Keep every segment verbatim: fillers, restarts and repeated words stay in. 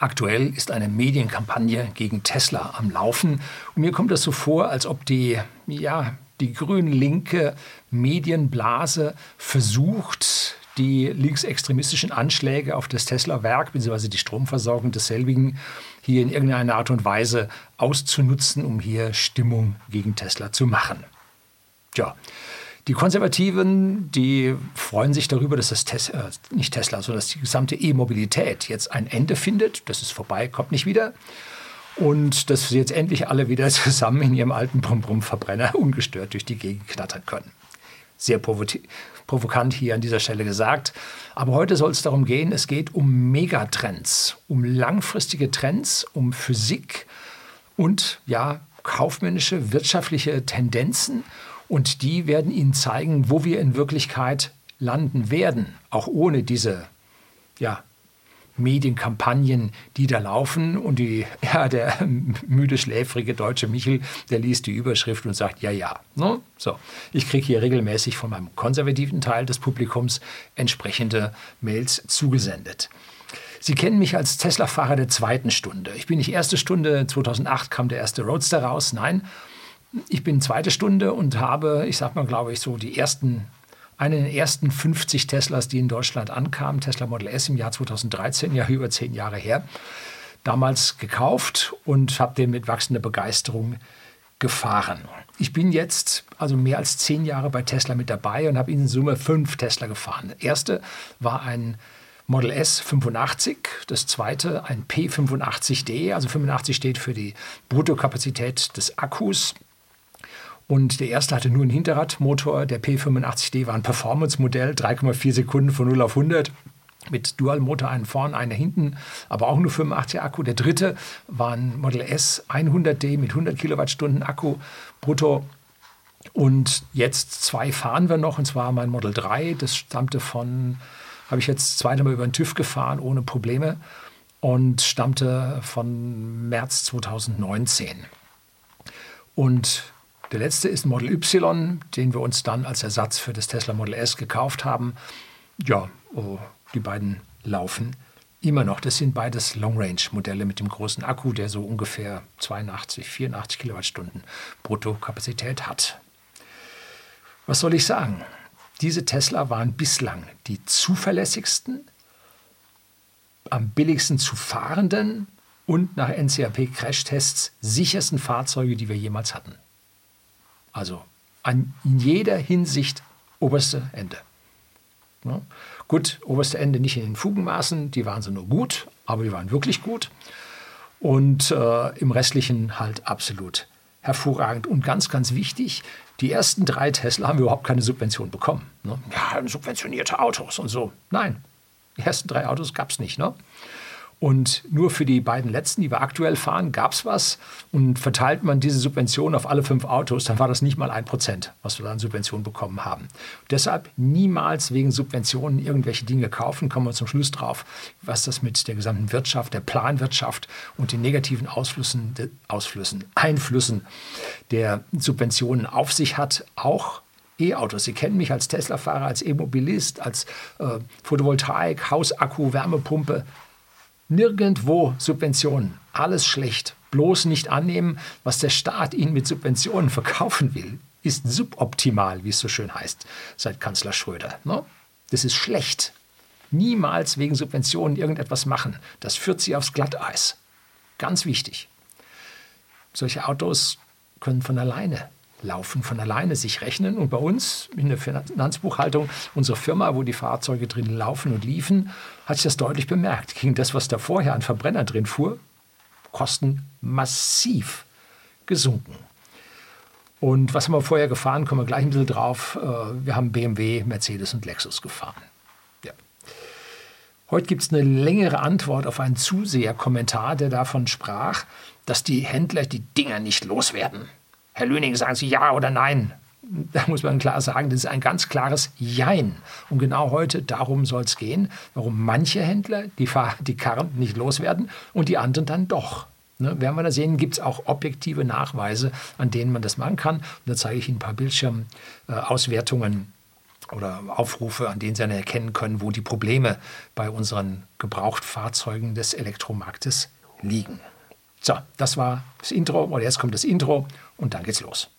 Aktuell ist eine Medienkampagne gegen Tesla am Laufen. Und mir kommt das so vor, als ob die, ja, die grün-linke Medienblase versucht, die linksextremistischen Anschläge auf das Tesla-Werk bzw. die Stromversorgung desselbigen hier in irgendeiner Art und Weise auszunutzen, um hier Stimmung gegen Tesla zu machen. Tja, die Konservativen, die freuen sich darüber, dass das Tes- äh, nicht Tesla, sondern dass die gesamte E-Mobilität jetzt ein Ende findet. Das ist vorbei, kommt nicht wieder. Und dass sie jetzt endlich alle wieder zusammen in ihrem alten Brumm-Brumm-Verbrenner ungestört durch die Gegend knattern können. Sehr provo- provokant hier an dieser Stelle gesagt. Aber heute soll es darum gehen, es geht um Megatrends, um langfristige Trends, um Physik und ja, kaufmännische, wirtschaftliche Tendenzen. Und die werden Ihnen zeigen, wo wir in Wirklichkeit landen werden, auch ohne diese ja, Medienkampagnen, die da laufen. Und die, ja, der müde, schläfrige deutsche Michel, der liest die Überschrift und sagt, ja, ja. Ne? So, ich kriege hier regelmäßig von meinem konservativen Teil des Publikums entsprechende Mails zugesendet. Sie kennen mich als Tesla-Fahrer der zweiten Stunde. Ich bin nicht erste Stunde, zweitausendacht kam der erste Roadster raus, nein. Ich bin zweite Stunde und habe, ich sag mal, glaube ich, so die ersten, einen der ersten fünfzig Teslas, die in Deutschland ankamen, Tesla Model S im Jahr zweitausenddreizehn, ja über zehn Jahre her, damals gekauft und habe den mit wachsender Begeisterung gefahren. Ich bin jetzt also mehr als zehn Jahre bei Tesla mit dabei und habe in Summe fünf Tesla gefahren. Der erste war ein Model S fünfundachtzig, das zweite ein P fünfundachtzig D, also fünfundachtzig steht für die Bruttokapazität des Akkus. Und der erste hatte nur einen Hinterradmotor, der P fünfundachtzig D war ein Performance-Modell, drei Komma vier Sekunden von null auf hundert, mit Dual-Motor, einen vorn, einen hinten, aber auch nur fünfundachtzig Akku. Der dritte war ein Model S hundert D mit hundert Kilowattstunden Akku brutto. Und jetzt zwei fahren wir noch, und zwar mein Model drei, das stammte von, habe ich jetzt zweimal über den TÜV gefahren, ohne Probleme, und stammte von März zweitausendneunzehn. Und der letzte ist ein Model Y, den wir uns dann als Ersatz für das Tesla Model S gekauft haben. Ja, oh, die beiden laufen immer noch. Das sind beides Long-Range-Modelle mit dem großen Akku, der so ungefähr zweiundachtzig, vierundachtzig Kilowattstunden Bruttokapazität hat. Was soll ich sagen? Diese Tesla waren bislang die zuverlässigsten, am billigsten zu fahrenden und nach N C A P-Crashtests sichersten Fahrzeuge, die wir jemals hatten. Also an jeder Hinsicht oberste Ende. Ja. Gut, oberste Ende nicht in den Fugenmaßen, die waren so nur gut, aber die waren wirklich gut. Und äh, im Restlichen halt absolut hervorragend. Und ganz, ganz wichtig, die ersten drei Tesla haben wir überhaupt keine Subvention bekommen. Ne? Ja, subventionierte Autos und so. Nein, die ersten drei Autos gab es nicht. Ne? Und nur für die beiden letzten, die wir aktuell fahren, gab es was. Und verteilt man diese Subvention auf alle fünf Autos, dann war das nicht mal ein Prozent, was wir da an Subventionen bekommen haben. Und deshalb niemals wegen Subventionen irgendwelche Dinge kaufen. Kommen wir zum Schluss drauf, was das mit der gesamten Wirtschaft, der Planwirtschaft und den negativen Ausflüssen, Ausflüssen, Einflüssen der Subventionen auf sich hat. Auch E-Autos. Sie kennen mich als Tesla-Fahrer, als E-Mobilist, als äh, Photovoltaik, Hausakku, Wärmepumpe. Nirgendwo Subventionen. Alles schlecht. Bloß nicht annehmen, was der Staat Ihnen mit Subventionen verkaufen will, ist suboptimal, wie es so schön heißt, seit Kanzler Schröder. Ne? Das ist schlecht. Niemals wegen Subventionen irgendetwas machen. Das führt Sie aufs Glatteis. Ganz wichtig. Solche Autos können von alleine laufen, von alleine sich rechnen. Und bei uns in der Finanzbuchhaltung, unsere Firma, wo die Fahrzeuge drin laufen und liefen, hat sich das deutlich bemerkt. Gegen das, was da vorher an Verbrenner drin fuhr, Kosten massiv gesunken. Und was haben wir vorher gefahren, kommen wir gleich ein bisschen drauf. Wir haben B M W, Mercedes und Lexus gefahren. Ja. Heute gibt es eine längere Antwort auf einen Zuseherkommentar, der davon sprach, dass die Händler die Dinger nicht loswerden. Herr Lüning, sagen Sie ja oder nein? Da muss man klar sagen, das ist ein ganz klares Jein. Und genau heute darum soll es gehen, warum manche Händler die, Fahr- die Karren nicht loswerden und die anderen dann doch. Ne, werden wir da sehen, gibt es auch objektive Nachweise, an denen man das machen kann. Und da zeige ich Ihnen ein paar Bildschirmauswertungen oder Aufrufe, an denen Sie dann erkennen können, wo die Probleme bei unseren Gebrauchtfahrzeugen des Elektromarktes liegen. So, das war das Intro, oder jetzt kommt das Intro und dann geht's los.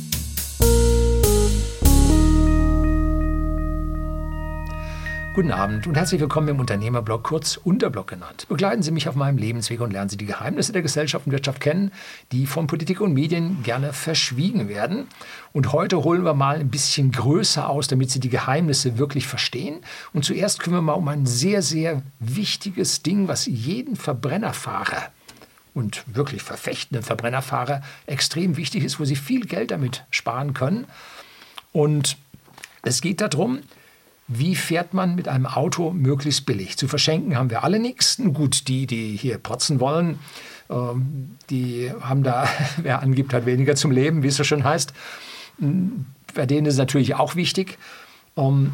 Guten Abend und herzlich willkommen im Unternehmerblog, kurz Unterblog genannt. Begleiten Sie mich auf meinem Lebensweg und lernen Sie die Geheimnisse der Gesellschaft und Wirtschaft kennen, die von Politik und Medien gerne verschwiegen werden. Und heute holen wir mal ein bisschen größer aus, damit Sie die Geheimnisse wirklich verstehen. Und zuerst kümmern wir mal um ein sehr, sehr wichtiges Ding, was jeden Verbrennerfahrer und wirklich verfechtenden Verbrennerfahrer extrem wichtig ist, wo Sie viel Geld damit sparen können. Und es geht darum, wie fährt man mit einem Auto möglichst billig? Zu verschenken haben wir alle nichts. Gut, die, die hier protzen wollen, ähm, die haben da, wer angibt, hat weniger zum Leben, wie es so schön heißt. Bei denen ist es natürlich auch wichtig. Ähm,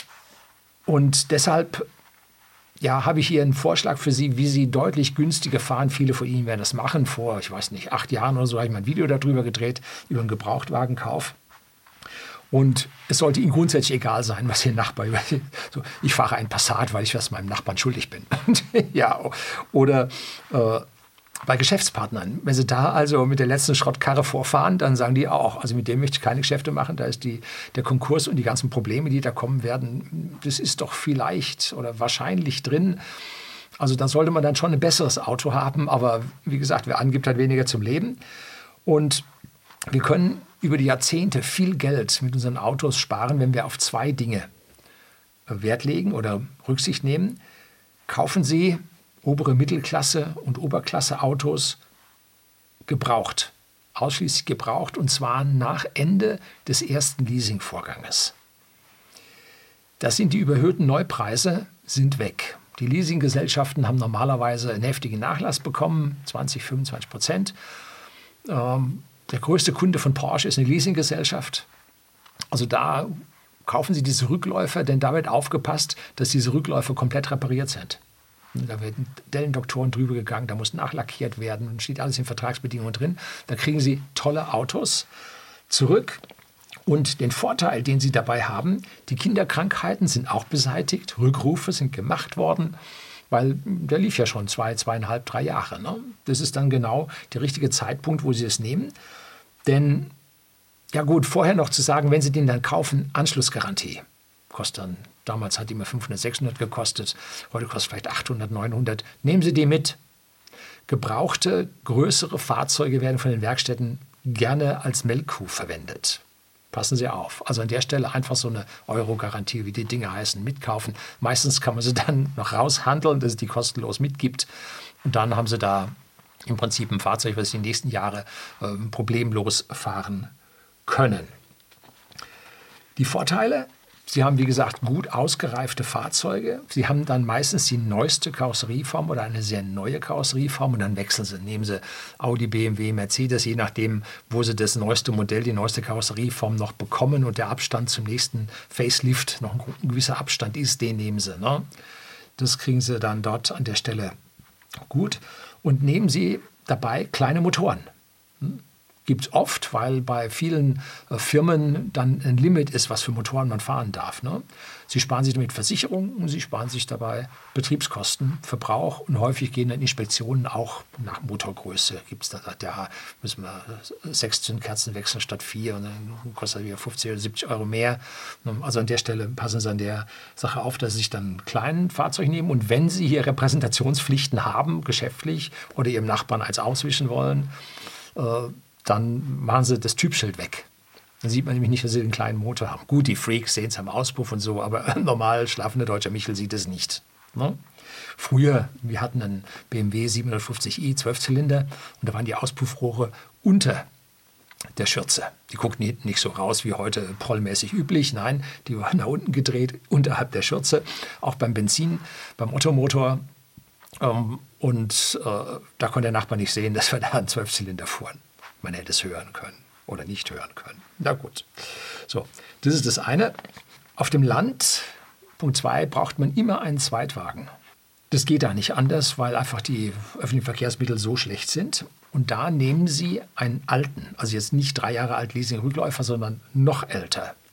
und deshalb ja, habe ich hier einen Vorschlag für Sie, wie Sie deutlich günstiger fahren. Viele von Ihnen werden das machen. Vor, ich weiß nicht, acht Jahren oder so habe ich mal ein Video darüber gedreht, über einen Gebrauchtwagenkauf. Und es sollte Ihnen grundsätzlich egal sein, was Ihr Nachbar über. So, ich fahre einen Passat, weil ich was meinem Nachbarn schuldig bin. Ja, oder äh, bei Geschäftspartnern. Wenn Sie da also mit der letzten Schrottkarre vorfahren, dann sagen die auch, also mit dem möchte ich keine Geschäfte machen. Da ist die, der Konkurs und die ganzen Probleme, die da kommen werden, das ist doch vielleicht oder wahrscheinlich drin. Also da sollte man dann schon ein besseres Auto haben. Aber wie gesagt, wer angibt, hat weniger zum Leben. Und wir können über die Jahrzehnte viel Geld mit unseren Autos sparen, wenn wir auf zwei Dinge Wert legen oder Rücksicht nehmen. Kaufen Sie obere Mittelklasse und Oberklasse Autos gebraucht, ausschließlich gebraucht, und zwar nach Ende des ersten Leasingvorganges. Das sind die überhöhten Neupreise, sind weg. Die Leasinggesellschaften haben normalerweise einen heftigen Nachlass bekommen, zwanzig, fünfundzwanzig Prozent. Ähm, Der größte Kunde von Porsche ist eine Leasinggesellschaft. Also da kaufen Sie diese Rückläufer, denn da wird aufgepasst, dass diese Rückläufer komplett repariert sind. Da werden Dellendoktoren drüber gegangen, da muss nachlackiert werden und steht alles in Vertragsbedingungen drin. Da kriegen Sie tolle Autos zurück. Und den Vorteil, den Sie dabei haben, die Kinderkrankheiten sind auch beseitigt, Rückrufe sind gemacht worden. Weil der lief ja schon zwei, zweieinhalb, drei Jahre. Ne? Das ist dann genau der richtige Zeitpunkt, wo Sie es nehmen. Denn, ja gut, vorher noch zu sagen, wenn Sie den dann kaufen, Anschlussgarantie. Kostet dann, damals hat die immer fünfhundert, sechshundert gekostet, heute kostet vielleicht achthundert, neunhundert. Nehmen Sie die mit. Gebrauchte, größere Fahrzeuge werden von den Werkstätten gerne als Melkkuh verwendet. Passen Sie auf. Also an der Stelle einfach so eine Euro-Garantie, wie die Dinge heißen, mitkaufen. Meistens kann man sie dann noch raushandeln, dass es die kostenlos mitgibt. Und dann haben Sie da im Prinzip ein Fahrzeug, was Sie die nächsten Jahre äh, problemlos fahren können. Die Vorteile: Sie haben, wie gesagt, gut ausgereifte Fahrzeuge. Sie haben dann meistens die neueste Karosserieform oder eine sehr neue Karosserieform und dann wechseln Sie. Nehmen Sie Audi, B M W, Mercedes, je nachdem, wo Sie das neueste Modell, die neueste Karosserieform noch bekommen und der Abstand zum nächsten Facelift noch ein gewisser Abstand ist, den nehmen Sie. Ne? Das kriegen Sie dann dort an der Stelle gut. Und nehmen Sie dabei kleine Motoren. Hm? Gibt es oft, weil bei vielen äh, Firmen dann ein Limit ist, was für Motoren man fahren darf. Ne? Sie sparen sich damit Versicherungen und sie sparen sich dabei Betriebskosten, Verbrauch, und häufig gehen dann Inspektionen auch nach Motorgröße. Gibt es da, ja, müssen wir sechs Zündkerzen wechseln statt vier und dann kostet das wieder fünfzig oder siebzig Euro mehr. Also an der Stelle passen Sie an der Sache auf, dass Sie sich dann ein kleines Fahrzeug nehmen, und wenn Sie hier Repräsentationspflichten haben, geschäftlich, oder Ihrem Nachbarn eins auswischen wollen, äh, dann machen Sie das Typschild weg. Dann sieht man nämlich nicht, dass Sie einen kleinen Motor haben. Gut, die Freaks sehen es am Auspuff und so, aber normal schlafender deutscher Michel sieht es nicht. Ne? Früher, wir hatten einen B M W siebenhundertfünfzig i, Zwölfzylinder, und da waren die Auspuffrohre unter der Schürze. Die guckten hinten nicht so raus wie heute prollmäßig üblich. Nein, die waren nach unten gedreht, unterhalb der Schürze. Auch beim Benzin, beim Ottomotor. Ähm, und äh, da konnte der Nachbar nicht sehen, dass wir da einen Zwölfzylinder fuhren. Man hätte es hören können oder nicht hören können. Na gut. So, das ist das eine. Auf dem Land, Punkt zwei, braucht man immer einen Zweitwagen. Das geht da nicht anders, weil einfach die öffentlichen Verkehrsmittel so schlecht sind. Und da nehmen Sie einen alten, also jetzt nicht drei Jahre alt Leasing-Rückläufer, sondern noch älter.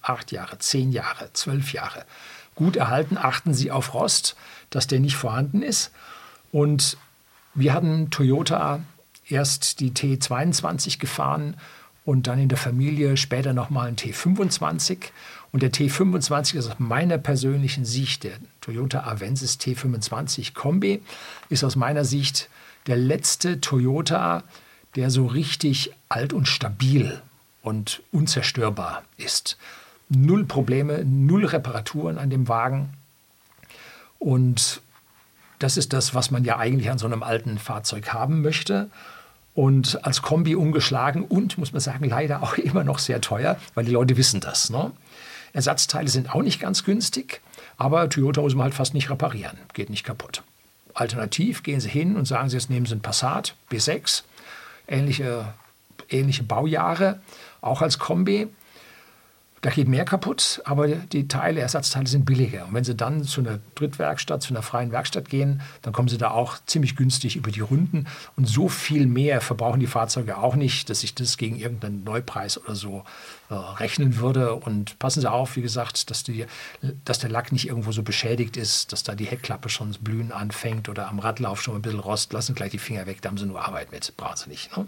acht Jahre, zehn Jahre, zwölf Jahre. Gut erhalten, achten Sie auf Rost, dass der nicht vorhanden ist. Und wir hatten Toyota erst die T zweiundzwanzig gefahren und dann in der Familie später nochmal ein T fünfundzwanzig. Und der T fünfundzwanzig ist aus meiner persönlichen Sicht, der Toyota Avensis T fünfundzwanzig Kombi, ist aus meiner Sicht der letzte Toyota, der so richtig alt und stabil und unzerstörbar ist. Null Probleme, null Reparaturen an dem Wagen. Und das ist das, was man ja eigentlich an so einem alten Fahrzeug haben möchte. Und als Kombi umgeschlagen und, muss man sagen, leider auch immer noch sehr teuer, weil die Leute wissen das. Ne? Ersatzteile sind auch nicht ganz günstig, aber Toyota muss man halt fast nicht reparieren, geht nicht kaputt. Alternativ gehen Sie hin und sagen Sie, jetzt nehmen Sie einen Passat B sechs, ähnliche, ähnliche Baujahre, auch als Kombi. Da geht mehr kaputt, aber die Teile, Ersatzteile sind billiger. Und wenn Sie dann zu einer Drittwerkstatt, zu einer freien Werkstatt gehen, dann kommen Sie da auch ziemlich günstig über die Runden. Und so viel mehr verbrauchen die Fahrzeuge auch nicht, dass sich das gegen irgendeinen Neupreis oder so äh, rechnen würde. Und passen Sie auf, wie gesagt, dass, die, dass der Lack nicht irgendwo so beschädigt ist, dass da die Heckklappe schon das Blühen anfängt oder am Radlauf schon ein bisschen Rost. Lassen Sie gleich die Finger weg, da haben Sie nur Arbeit mit. Brauchen Sie nicht. Ne?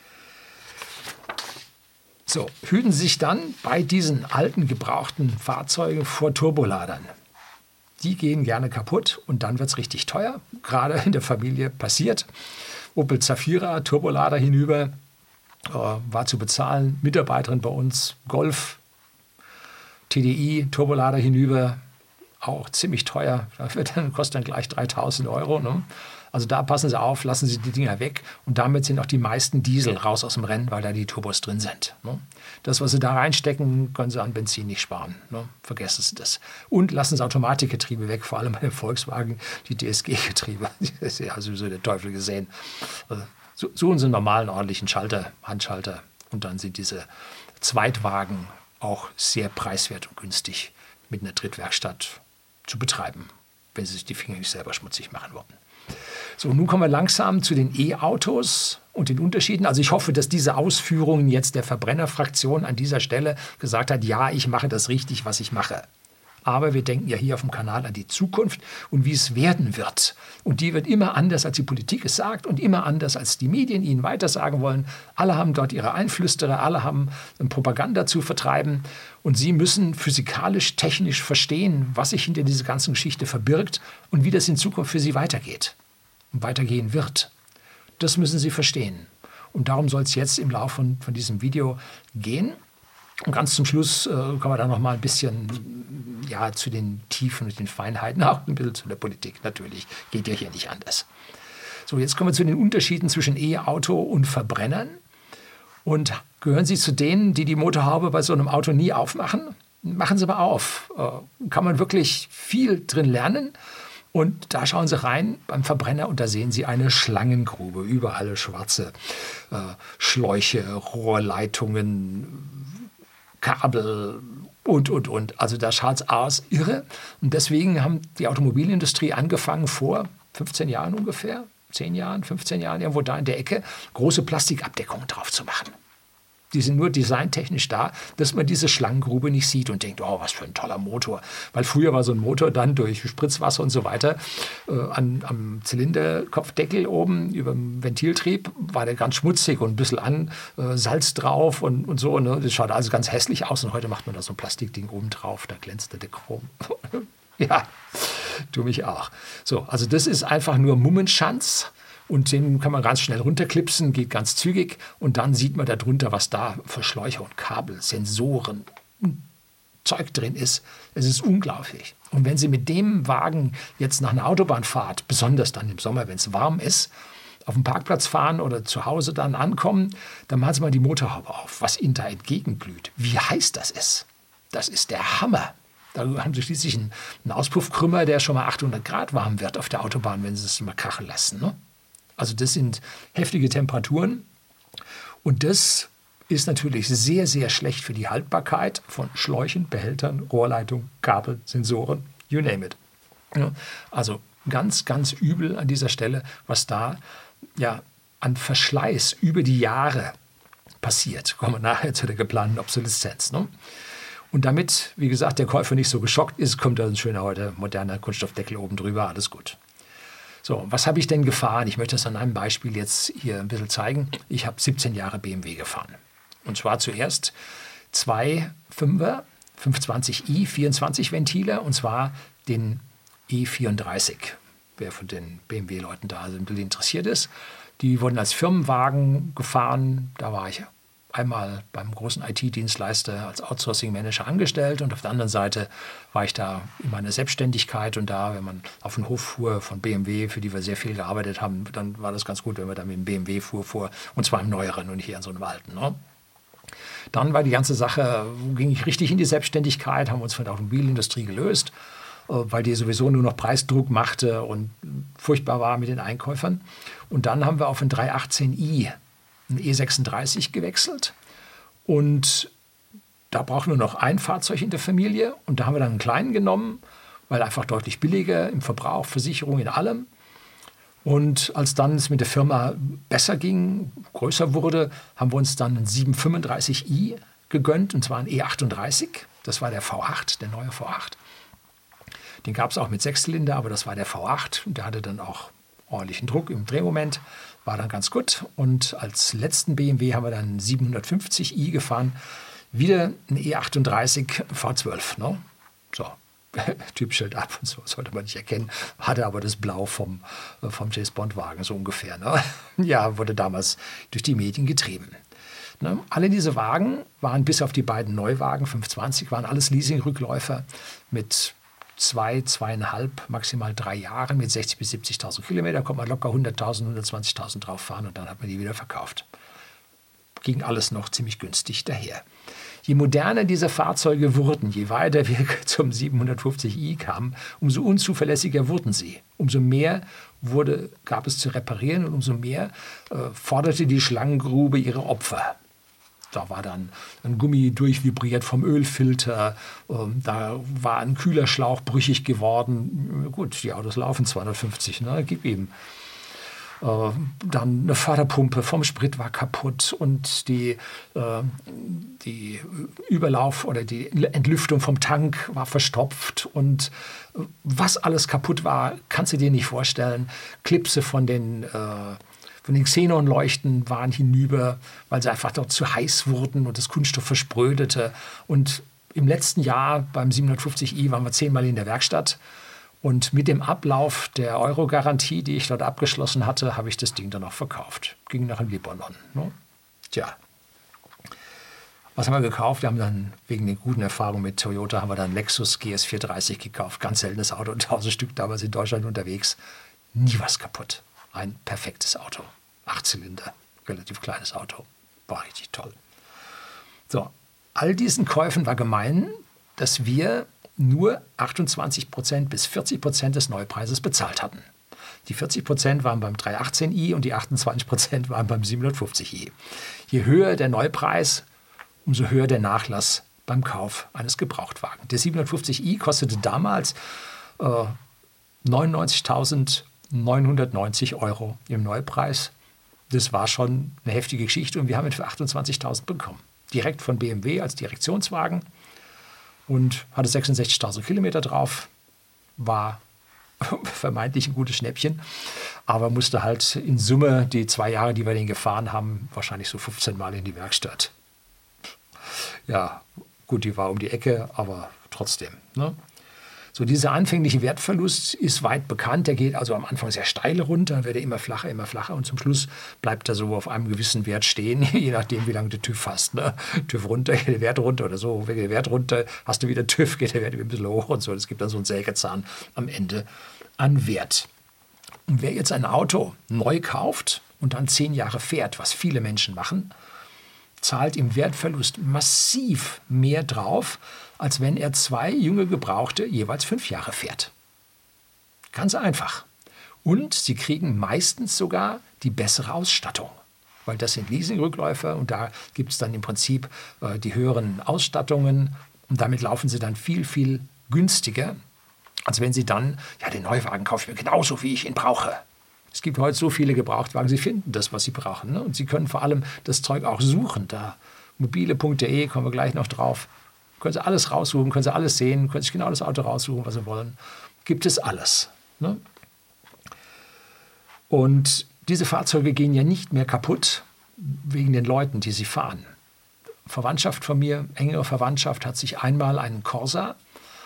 So, hüten Sie sich dann bei diesen alten, gebrauchten Fahrzeugen vor Turboladern. Die gehen gerne kaputt und dann wird es richtig teuer. Gerade in der Familie passiert. Opel Zafira, Turbolader hinüber, äh, war zu bezahlen. Mitarbeiterin bei uns, Golf, T D I, Turbolader hinüber, auch ziemlich teuer. Das wird dann, kostet dann gleich dreitausend Euro. Ne? Also da passen Sie auf, lassen Sie die Dinger weg. Und damit sind auch die meisten Diesel raus aus dem Rennen, weil da die Turbos drin sind. Ne? Das, was Sie da reinstecken, können Sie an Benzin nicht sparen. Ne? Vergessen Sie das. Und lassen Sie Automatikgetriebe weg, vor allem bei dem Volkswagen, die D S G-Getriebe. Das ist ja sowieso der Teufel gesehen. Also suchen Sie einen normalen, ordentlichen Schalter, Handschalter. Und dann sind diese Zweitwagen auch sehr preiswert und günstig mit einer Drittwerkstatt zu betreiben, wenn Sie sich die Finger nicht selber schmutzig machen wollen. So, nun kommen wir langsam zu den E-Autos und den Unterschieden. Also ich hoffe, dass diese Ausführungen jetzt der Verbrennerfraktion an dieser Stelle gesagt hat, ja, ich mache das richtig, was ich mache. Aber wir denken ja hier auf dem Kanal an die Zukunft und wie es werden wird. Und die wird immer anders, als die Politik es sagt und immer anders, als die Medien ihnen weitersagen wollen. Alle haben dort ihre Einflüsterer, alle haben Propaganda zu vertreiben. Und sie müssen physikalisch, technisch verstehen, was sich hinter dieser ganzen Geschichte verbirgt und wie das in Zukunft für sie weitergeht und weitergehen wird. Das müssen sie verstehen. Und darum soll es jetzt im Laufe von, von diesem Video gehen. Und ganz zum Schluss äh, kommen wir dann noch mal ein bisschen ja, zu den Tiefen und den Feinheiten, auch ein bisschen zu der Politik natürlich. Geht ja hier nicht anders. So, jetzt kommen wir zu den Unterschieden zwischen E-Auto und Verbrennern. Und gehören Sie zu denen, die die Motorhaube bei so einem Auto nie aufmachen? Machen Sie mal auf. Äh, kann man wirklich viel drin lernen. Und da schauen Sie rein beim Verbrenner und da sehen Sie eine Schlangengrube. Überall schwarze äh, Schläuche, Rohrleitungen, Kabel und, und, und. Also da schaut es aus irre. Und deswegen haben die Automobilindustrie angefangen, vor fünfzehn Jahren ungefähr, zehn Jahren, fünfzehn Jahren, irgendwo da in der Ecke, große Plastikabdeckungen drauf zu machen. Die sind nur designtechnisch da, dass man diese Schlangengrube nicht sieht und denkt, oh, was für ein toller Motor. Weil früher war so ein Motor dann durch Spritzwasser und so weiter äh, an, am Zylinderkopfdeckel oben über dem Ventiltrieb war der ganz schmutzig und ein bisschen an, äh, Salz drauf und, und so. Ne? Das schaut also ganz hässlich aus und heute macht man da so ein Plastikding oben drauf, da glänzt der Chrom. Ja, tu mich auch. So, also das ist einfach nur Mummenschanz. Und den kann man ganz schnell runterklipsen, geht ganz zügig. Und dann sieht man darunter, was da für Schläuche und Kabel, Sensoren, Zeug drin ist. Es ist unglaublich. Und wenn Sie mit dem Wagen jetzt nach einer Autobahnfahrt, besonders dann im Sommer, wenn es warm ist, auf dem Parkplatz fahren oder zu Hause dann ankommen, dann machen Sie mal die Motorhaube auf, was Ihnen da entgegenglüht. Wie heiß das ist. Das ist der Hammer. Da haben Sie schließlich einen, einen Auspuffkrümmer, der schon mal achthundert Grad warm wird auf der Autobahn, wenn Sie es mal kacheln lassen, ne? Also das sind heftige Temperaturen und das ist natürlich sehr, sehr schlecht für die Haltbarkeit von Schläuchen, Behältern, Rohrleitungen, Kabel, Sensoren, you name it. Ja, also ganz, ganz übel an dieser Stelle, was da ja an Verschleiß über die Jahre passiert. Kommen wir nachher zu der geplanten Obsoleszenz. Ne? Und damit, wie gesagt, der Käufer nicht so geschockt ist, kommt da ein schöner, heute moderner Kunststoffdeckel oben drüber, alles gut. So, was habe ich denn gefahren? Ich möchte das an einem Beispiel jetzt hier ein bisschen zeigen. Ich habe siebzehn Jahre B M W gefahren. Und zwar zuerst zwei Fünfer, fünfhundertzwanzig i, vierundzwanzig Ventile, und zwar den E vierunddreißig. Wer von den B M W-Leuten da ein bisschen interessiert ist. Die wurden als Firmenwagen gefahren. Da war ich einmal beim großen I T-Dienstleister als Outsourcing-Manager angestellt und auf der anderen Seite war ich da in meiner Selbstständigkeit, und da, wenn man auf den Hof fuhr von B M W, für die wir sehr viel gearbeitet haben, dann war das ganz gut, wenn man da mit dem B M W fuhr, fuhr und zwar im neueren und hier in so einem alten. Ne? Dann war die ganze Sache, ging ich richtig in die Selbstständigkeit, haben uns von der Automobilindustrie gelöst, weil die sowieso nur noch Preisdruck machte und furchtbar war mit den Einkäufern. Und dann haben wir auf einen dreihundertachtzehn i, einen E sechsunddreißig, gewechselt. Und da brauchen wir noch ein Fahrzeug in der Familie. Und da haben wir dann einen kleinen genommen, weil einfach deutlich billiger im Verbrauch, Versicherung, in allem. Und als dann es mit der Firma besser ging, größer wurde, haben wir uns dann einen siebenhundertfünfunddreißig i gegönnt, und zwar einen E achtunddreißig. Das war der V acht, der neue V acht. Den gab es auch mit Sechszylinder, aber das war der V acht. Und der hatte dann auch ordentlichen Druck im Drehmoment, war dann ganz gut. Und als letzten B M W haben wir dann einen siebenhundertfünfzig i gefahren, wieder ein E achtunddreißig V zwölf. Ne? So, Typschild ab und so, sollte man nicht erkennen. Hatte aber das Blau vom, vom James-Bond-Wagen, so ungefähr. Ne? Ja, wurde damals durch die Medien getrieben. Ne? Alle diese Wagen waren, bis auf die beiden Neuwagen, fünfhundertzwanzig, waren alles Leasing-Rückläufer mit zwei, zweieinhalb, maximal drei Jahren mit sechzigtausend bis siebzigtausend Kilometer, kommt man locker hunderttausend, hundertzwanzigtausend drauf fahren, und dann hat man die wieder verkauft. Ging alles noch ziemlich günstig daher. Je moderner diese Fahrzeuge wurden, je weiter wir zum siebenhundertfünfzig i kamen, umso unzuverlässiger wurden sie. Umso mehr wurde, gab es zu reparieren, und umso mehr äh, forderte die Schlangengrube ihre Opfer. Da war dann ein Gummi durchvibriert vom Ölfilter, ähm, da war ein Kühlerschlauch brüchig geworden. Gut, die Autos laufen zweihundertfünfzig, ne? Gib ihm. Äh, dann eine Förderpumpe vom Sprit war kaputt, und die, äh, die Überlauf oder die Entlüftung vom Tank war verstopft, und was alles kaputt war, kannst du dir nicht vorstellen. Klipse von den äh, Von den Xenonleuchten waren hinüber, weil sie einfach dort zu heiß wurden und das Kunststoff versprödete. Und im letzten Jahr beim siebenhundertfünfzig i waren wir zehnmal in der Werkstatt. Und mit dem Ablauf der Euro-Garantie, die ich dort abgeschlossen hatte, habe ich das Ding dann auch verkauft. Ging nach Libanon. Ne? Tja, was haben wir gekauft? Wir haben dann wegen den guten Erfahrungen mit Toyota haben wir dann Lexus G S vierhundertdreißig gekauft. Ganz seltenes Auto, tausend Stück damals in Deutschland unterwegs. Nie was kaputt. Ein perfektes Auto. Acht Zylinder, relativ kleines Auto. War richtig toll. So, all diesen Käufen war gemein, dass wir nur achtundzwanzig Prozent bis vierzig Prozent des Neupreises bezahlt hatten. Die vierzig Prozent waren beim dreihundertachtzehn i und die achtundzwanzig Prozent waren beim siebenhundertfünfzig i. Je höher der Neupreis, umso höher der Nachlass beim Kauf eines Gebrauchtwagens. Der siebenhundertfünfzig i kostete damals äh, neunundneunzigtausendneunhundertneunzig Euro im Neupreis. Das war schon eine heftige Geschichte, und wir haben ihn für achtundzwanzigtausend bekommen. Direkt von B M W als Direktionswagen, und hatte sechsundsechzigtausend Kilometer drauf. War vermeintlich ein gutes Schnäppchen, aber musste halt in Summe die zwei Jahre, die wir den gefahren haben, wahrscheinlich so fünfzehn Mal in die Werkstatt. Ja, gut, die war um die Ecke, aber trotzdem. Ne? So, dieser anfängliche Wertverlust ist weit bekannt. Der geht also am Anfang sehr steil runter, dann wird er immer flacher, immer flacher, und zum Schluss bleibt er so auf einem gewissen Wert stehen, je nachdem, wie lange du TÜV hast. Ne? TÜV runter, geht der Wert runter, oder so. Geht der Wert runter, hast du wieder TÜV, geht der Wert ein bisschen hoch und so. Es gibt dann so einen Sägezahn am Ende an Wert. Und wer jetzt ein Auto neu kauft und dann zehn Jahre fährt, was viele Menschen machen, zahlt im Wertverlust massiv mehr drauf, als wenn er zwei junge Gebrauchte jeweils fünf Jahre fährt. Ganz einfach. Und sie kriegen meistens sogar die bessere Ausstattung, weil das sind Leasingrückläufer, und da gibt es dann im Prinzip äh, die höheren Ausstattungen, und damit laufen sie dann viel, viel günstiger, als wenn sie dann, ja, den Neuwagen kaufe ich mir genauso, wie ich ihn brauche. Es gibt heute so viele Gebrauchtwagen, sie finden das, was sie brauchen. Ne? Und sie können vor allem das Zeug auch suchen. Da mobile punkt de, kommen wir gleich noch drauf, Können Sie alles raussuchen, können Sie alles sehen, können sich genau das Auto raussuchen, was Sie wollen. Gibt es alles. Ne? Und diese Fahrzeuge gehen ja nicht mehr kaputt wegen den Leuten, die sie fahren. Verwandtschaft von mir, engere Verwandtschaft, hat sich einmal einen Corsa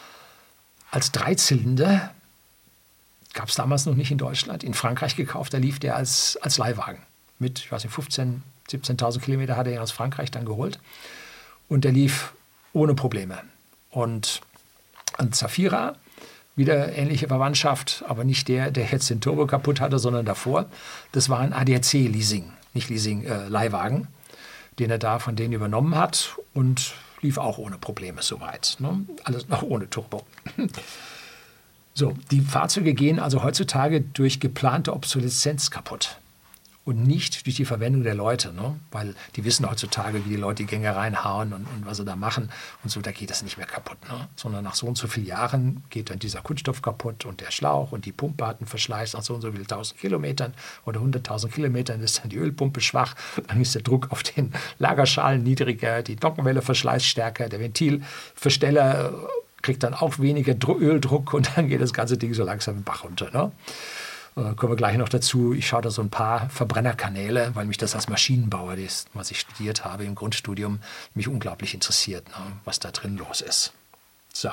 als Dreizylinder, gab es damals noch nicht in Deutschland, in Frankreich gekauft. Da lief der als, als Leihwagen. Mit, ich weiß nicht, fünfzehntausend, siebzehntausend Kilometer hat er ihn aus Frankreich dann geholt. Und der lief ohne Probleme. Und ein Zafira, wieder ähnliche Verwandtschaft, aber nicht der, der jetzt den Turbo kaputt hatte, sondern davor. Das war ein A D A C-Leasing, nicht Leasing, äh, Leihwagen, den er da von denen übernommen hat und lief auch ohne Probleme soweit. Ne? Alles noch ohne Turbo. So, die Fahrzeuge gehen also heutzutage durch geplante Obsoleszenz kaputt und nicht durch die Verwendung der Leute, ne? Weil die wissen heutzutage, wie die Leute die Gänge reinhauen und, und was sie da machen und so, da geht das nicht mehr kaputt, ne? Sondern nach so und so vielen Jahren geht dann dieser Kunststoff kaputt und der Schlauch und die Pumpe hat einen Verschleiß nach so und so vielen tausend Kilometern oder hunderttausend Kilometern ist dann die Ölpumpe schwach, dann ist der Druck auf den Lagerschalen niedriger, die Nockenwelle verschleißstärker, der Ventilversteller kriegt dann auch weniger Öldruck und dann geht das ganze Ding so langsam den Bach runter. Ne? Äh, kommen wir gleich noch dazu. Ich schaue da so ein paar Verbrennerkanäle, weil mich das als Maschinenbauer, das, was ich studiert habe im Grundstudium, mich unglaublich interessiert, ne? Was da drin los ist. So.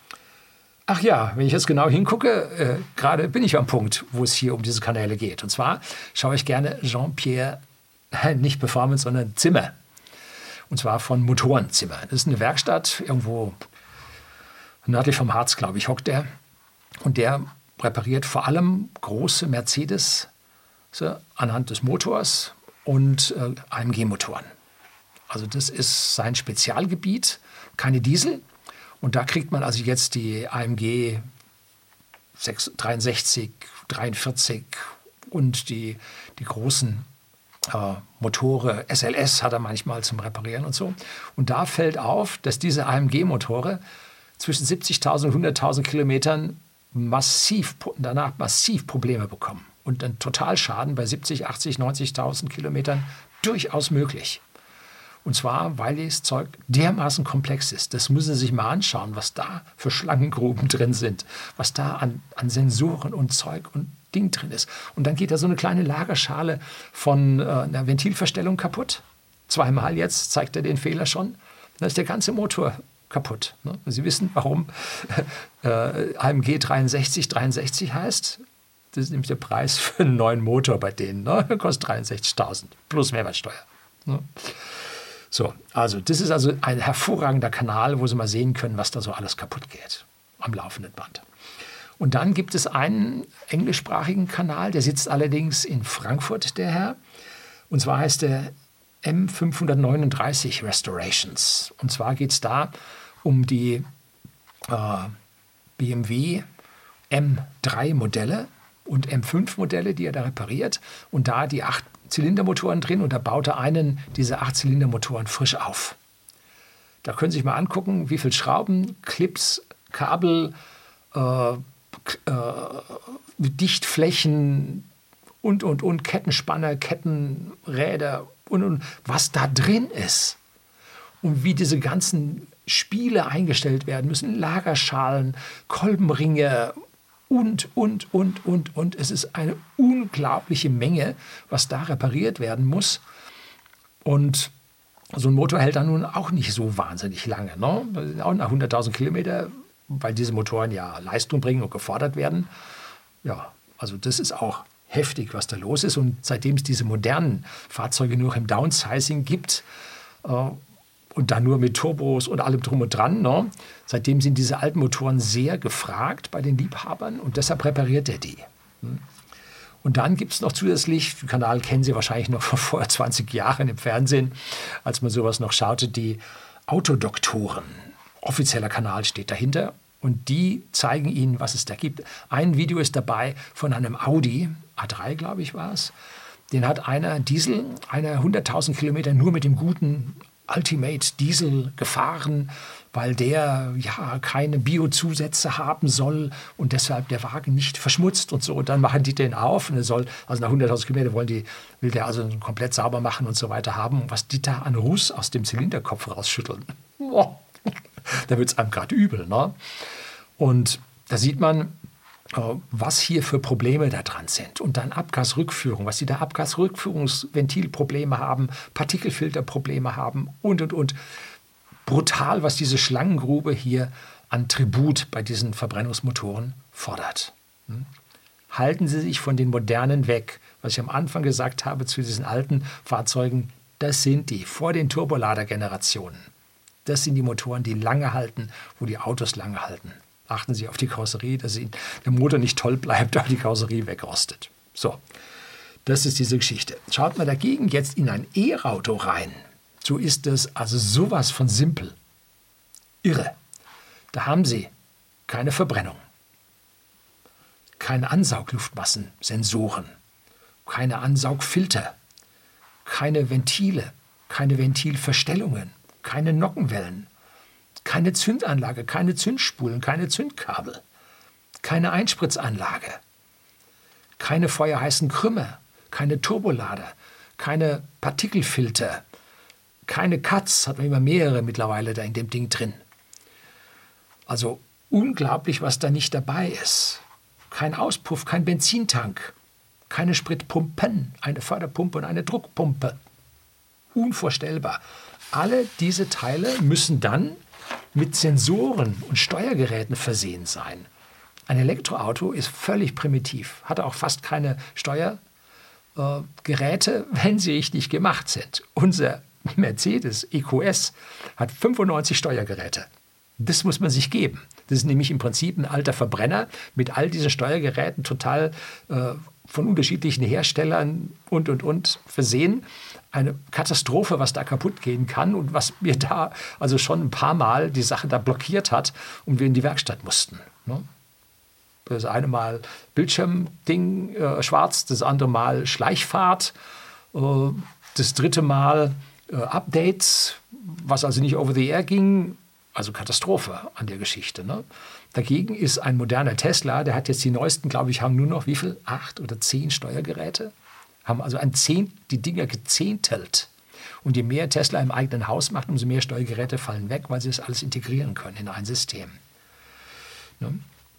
Ach ja, wenn ich jetzt genau hingucke, äh, gerade bin ich am Punkt, wo es hier um diese Kanäle geht. Und zwar schaue ich gerne Jean-Pierre, nicht Performance, sondern Zimmer. Und zwar von Motorenzimmer. Das ist eine Werkstatt irgendwo nördlich vom Harz, glaube ich, hockt der. Und der repariert vor allem große Mercedes so, anhand des Motors und äh, A M G-Motoren. Also das ist sein Spezialgebiet, keine Diesel. Und da kriegt man also jetzt die A M G dreiundsechzig, dreiundvierzig und die, die großen äh, Motore, S L S hat er manchmal zum Reparieren und so. Und da fällt auf, dass diese A M G-Motore zwischen siebzigtausend und hunderttausend Kilometern massiv, danach massiv Probleme bekommen. Und ein Totalschaden bei siebzig, achtzig, neunzigtausend Kilometern durchaus möglich. Und zwar, weil das Zeug dermaßen komplex ist. Das müssen Sie sich mal anschauen, was da für Schlangengruben drin sind, was da an, an Sensoren und Zeug und Ding drin ist. Und dann geht da so eine kleine Lagerschale von äh, einer Ventilverstellung kaputt. Zweimal jetzt zeigt er den Fehler schon. Dann ist der ganze Motor kaputt. Ne? Sie wissen, warum äh, A M G dreiundsechzig dreiundsechzig heißt. Das ist nämlich der Preis für einen neuen Motor bei denen. Ne? Der kostet dreiundsechzigtausend plus Mehrwertsteuer. Ne? So, also das ist also ein hervorragender Kanal, wo Sie mal sehen können, was da so alles kaputt geht am laufenden Band. Und dann gibt es einen englischsprachigen Kanal, der sitzt allerdings in Frankfurt, der Herr. Und zwar heißt der M fünfhundertneununddreißig Restorations. Und zwar geht es da um die äh, B M W M drei Modelle und M fünf Modelle, die er da repariert. Und da die acht Zylindermotoren drin und da baut er einen dieser acht Zylindermotoren frisch auf. Da können Sie sich mal angucken, wie viele Schrauben, Clips, Kabel, äh, äh, Dichtflächen und, und, und, Kettenspanner, Kettenräder und, und was da drin ist. Und wie diese ganzen Spiele eingestellt werden müssen, Lagerschalen, Kolbenringe und, und, und, und, und. Es ist eine unglaubliche Menge, was da repariert werden muss. Und so ein Motor hält dann nun auch nicht so wahnsinnig lange. Ne? Auch nach hunderttausend Kilometer, weil diese Motoren ja Leistung bringen und gefordert werden. Ja, also das ist auch heftig, was da los ist. Und seitdem es diese modernen Fahrzeuge nur im Downsizing gibt, äh, und dann nur mit Turbos und allem drum und dran, ne? Seitdem sind diese alten Motoren sehr gefragt bei den Liebhabern und deshalb repariert er die. Und dann gibt es noch zusätzlich, den Kanal kennen Sie wahrscheinlich noch von vor zwanzig Jahren im Fernsehen, als man sowas noch schaute, die Autodoktoren. Offizieller Kanal steht dahinter und die zeigen Ihnen, was es da gibt. Ein Video ist dabei von einem Audi, A drei glaube ich war es, den hat einer Diesel, einer hunderttausend Kilometer nur mit dem guten Ultimate Diesel gefahren, weil der ja keine Biozusätze haben soll und deshalb der Wagen nicht verschmutzt und so. Und dann machen die den auf und er soll, also nach hunderttausend Kilometer wollen die, will der also komplett sauber machen und so weiter haben. Und was die da an Ruß aus dem Zylinderkopf rausschütteln. Boah. da wird es einem gerade übel. Ne? Und da sieht man, was hier für Probleme da dran sind. Und dann Abgasrückführung, was sie da Abgasrückführungsventilprobleme haben, Partikelfilterprobleme haben und, und, und. Brutal, was diese Schlangengrube hier an Tribut bei diesen Verbrennungsmotoren fordert. Hm? Halten Sie sich von den modernen weg. Was ich am Anfang gesagt habe zu diesen alten Fahrzeugen, das sind die vor den Turbolader-Generationen. Das sind die Motoren, die lange halten, wo die Autos lange halten. Achten Sie auf die Karosserie, dass Ihnen der Motor nicht toll bleibt, aber die Karosserie wegrostet. So, das ist diese Geschichte. Schaut mal dagegen jetzt in ein E-Auto rein. So ist es also sowas von simpel. Irre. Da haben Sie keine Verbrennung, keine Ansaugluftmassen, Sensoren, keine Ansaugfilter, keine Ventile, keine Ventilverstellungen, keine Nockenwellen, keine Zündanlage, keine Zündspulen, keine Zündkabel, keine Einspritzanlage, keine feuerheißen Krümmer, keine Turbolader, keine Partikelfilter, keine Cuts, hat man immer mehrere mittlerweile da in dem Ding drin. Also unglaublich, was da nicht dabei ist. Kein Auspuff, kein Benzintank, keine Spritpumpen, eine Förderpumpe und eine Druckpumpe. Unvorstellbar. Alle diese Teile müssen dann mit Sensoren und Steuergeräten versehen sein. Ein Elektroauto ist völlig primitiv, hat auch fast keine Steuergeräte, wenn sie richtig gemacht sind. Unser Mercedes E Q S hat fünfundneunzig Steuergeräte. Das muss man sich geben. Das ist nämlich im Prinzip ein alter Verbrenner mit all diesen Steuergeräten total äh, von unterschiedlichen Herstellern und, und, und versehen. Eine Katastrophe, was da kaputt gehen kann und was mir da also schon ein paar Mal die Sache da blockiert hat und wir in die Werkstatt mussten. Ne? Das eine Mal Bildschirmding äh, schwarz, das andere Mal Schleichfahrt, äh, das dritte Mal äh, Updates, was also nicht over the air ging. Also Katastrophe an der Geschichte. Ne? Dagegen ist ein moderner Tesla, der hat jetzt die neuesten, glaube ich, haben nur noch wie viel? Acht oder zehn Steuergeräte? Haben also ein Zehnt, die Dinger gezehntelt. Und je mehr Tesla im eigenen Haus macht, umso mehr Steuergeräte fallen weg, weil sie das alles integrieren können in ein System. Ne?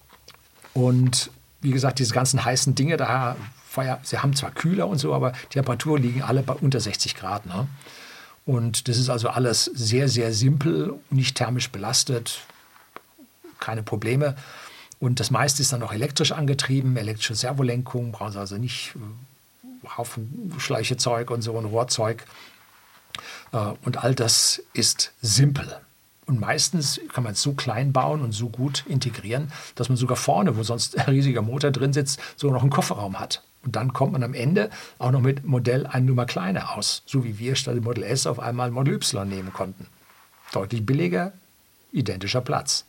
Und wie gesagt, diese ganzen heißen Dinge, da Feuer, sie haben zwar Kühler und so, aber die Temperaturen liegen alle bei unter sechzig Grad. Ne? Und das ist also alles sehr, sehr simpel, nicht thermisch belastet, keine Probleme. Und das meiste ist dann auch elektrisch angetrieben, elektrische Servolenkung, brauchen Sie also nicht äh, Haufen Schleichezeug und so ein Rohrzeug. Äh, und all das ist simpel. Und meistens kann man es so klein bauen und so gut integrieren, dass man sogar vorne, wo sonst ein riesiger Motor drin sitzt, so noch einen Kofferraum hat. Und dann kommt man am Ende auch noch mit Modell eine Nummer kleiner aus, so wie wir statt dem Model S auf einmal Model Y nehmen konnten. Deutlich billiger, identischer Platz.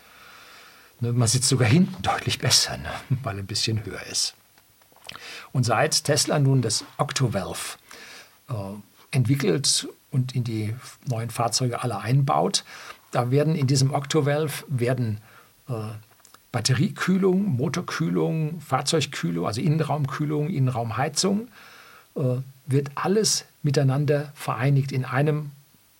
Man sitzt sogar hinten deutlich besser, ne, weil er ein bisschen höher ist. Und seit Tesla nun das Octovalve äh, entwickelt und in die neuen Fahrzeuge alle einbaut, da werden in diesem Octovalve werden äh, Batteriekühlung, Motorkühlung, Fahrzeugkühlung, also Innenraumkühlung, Innenraumheizung, äh, wird alles miteinander vereinigt in einem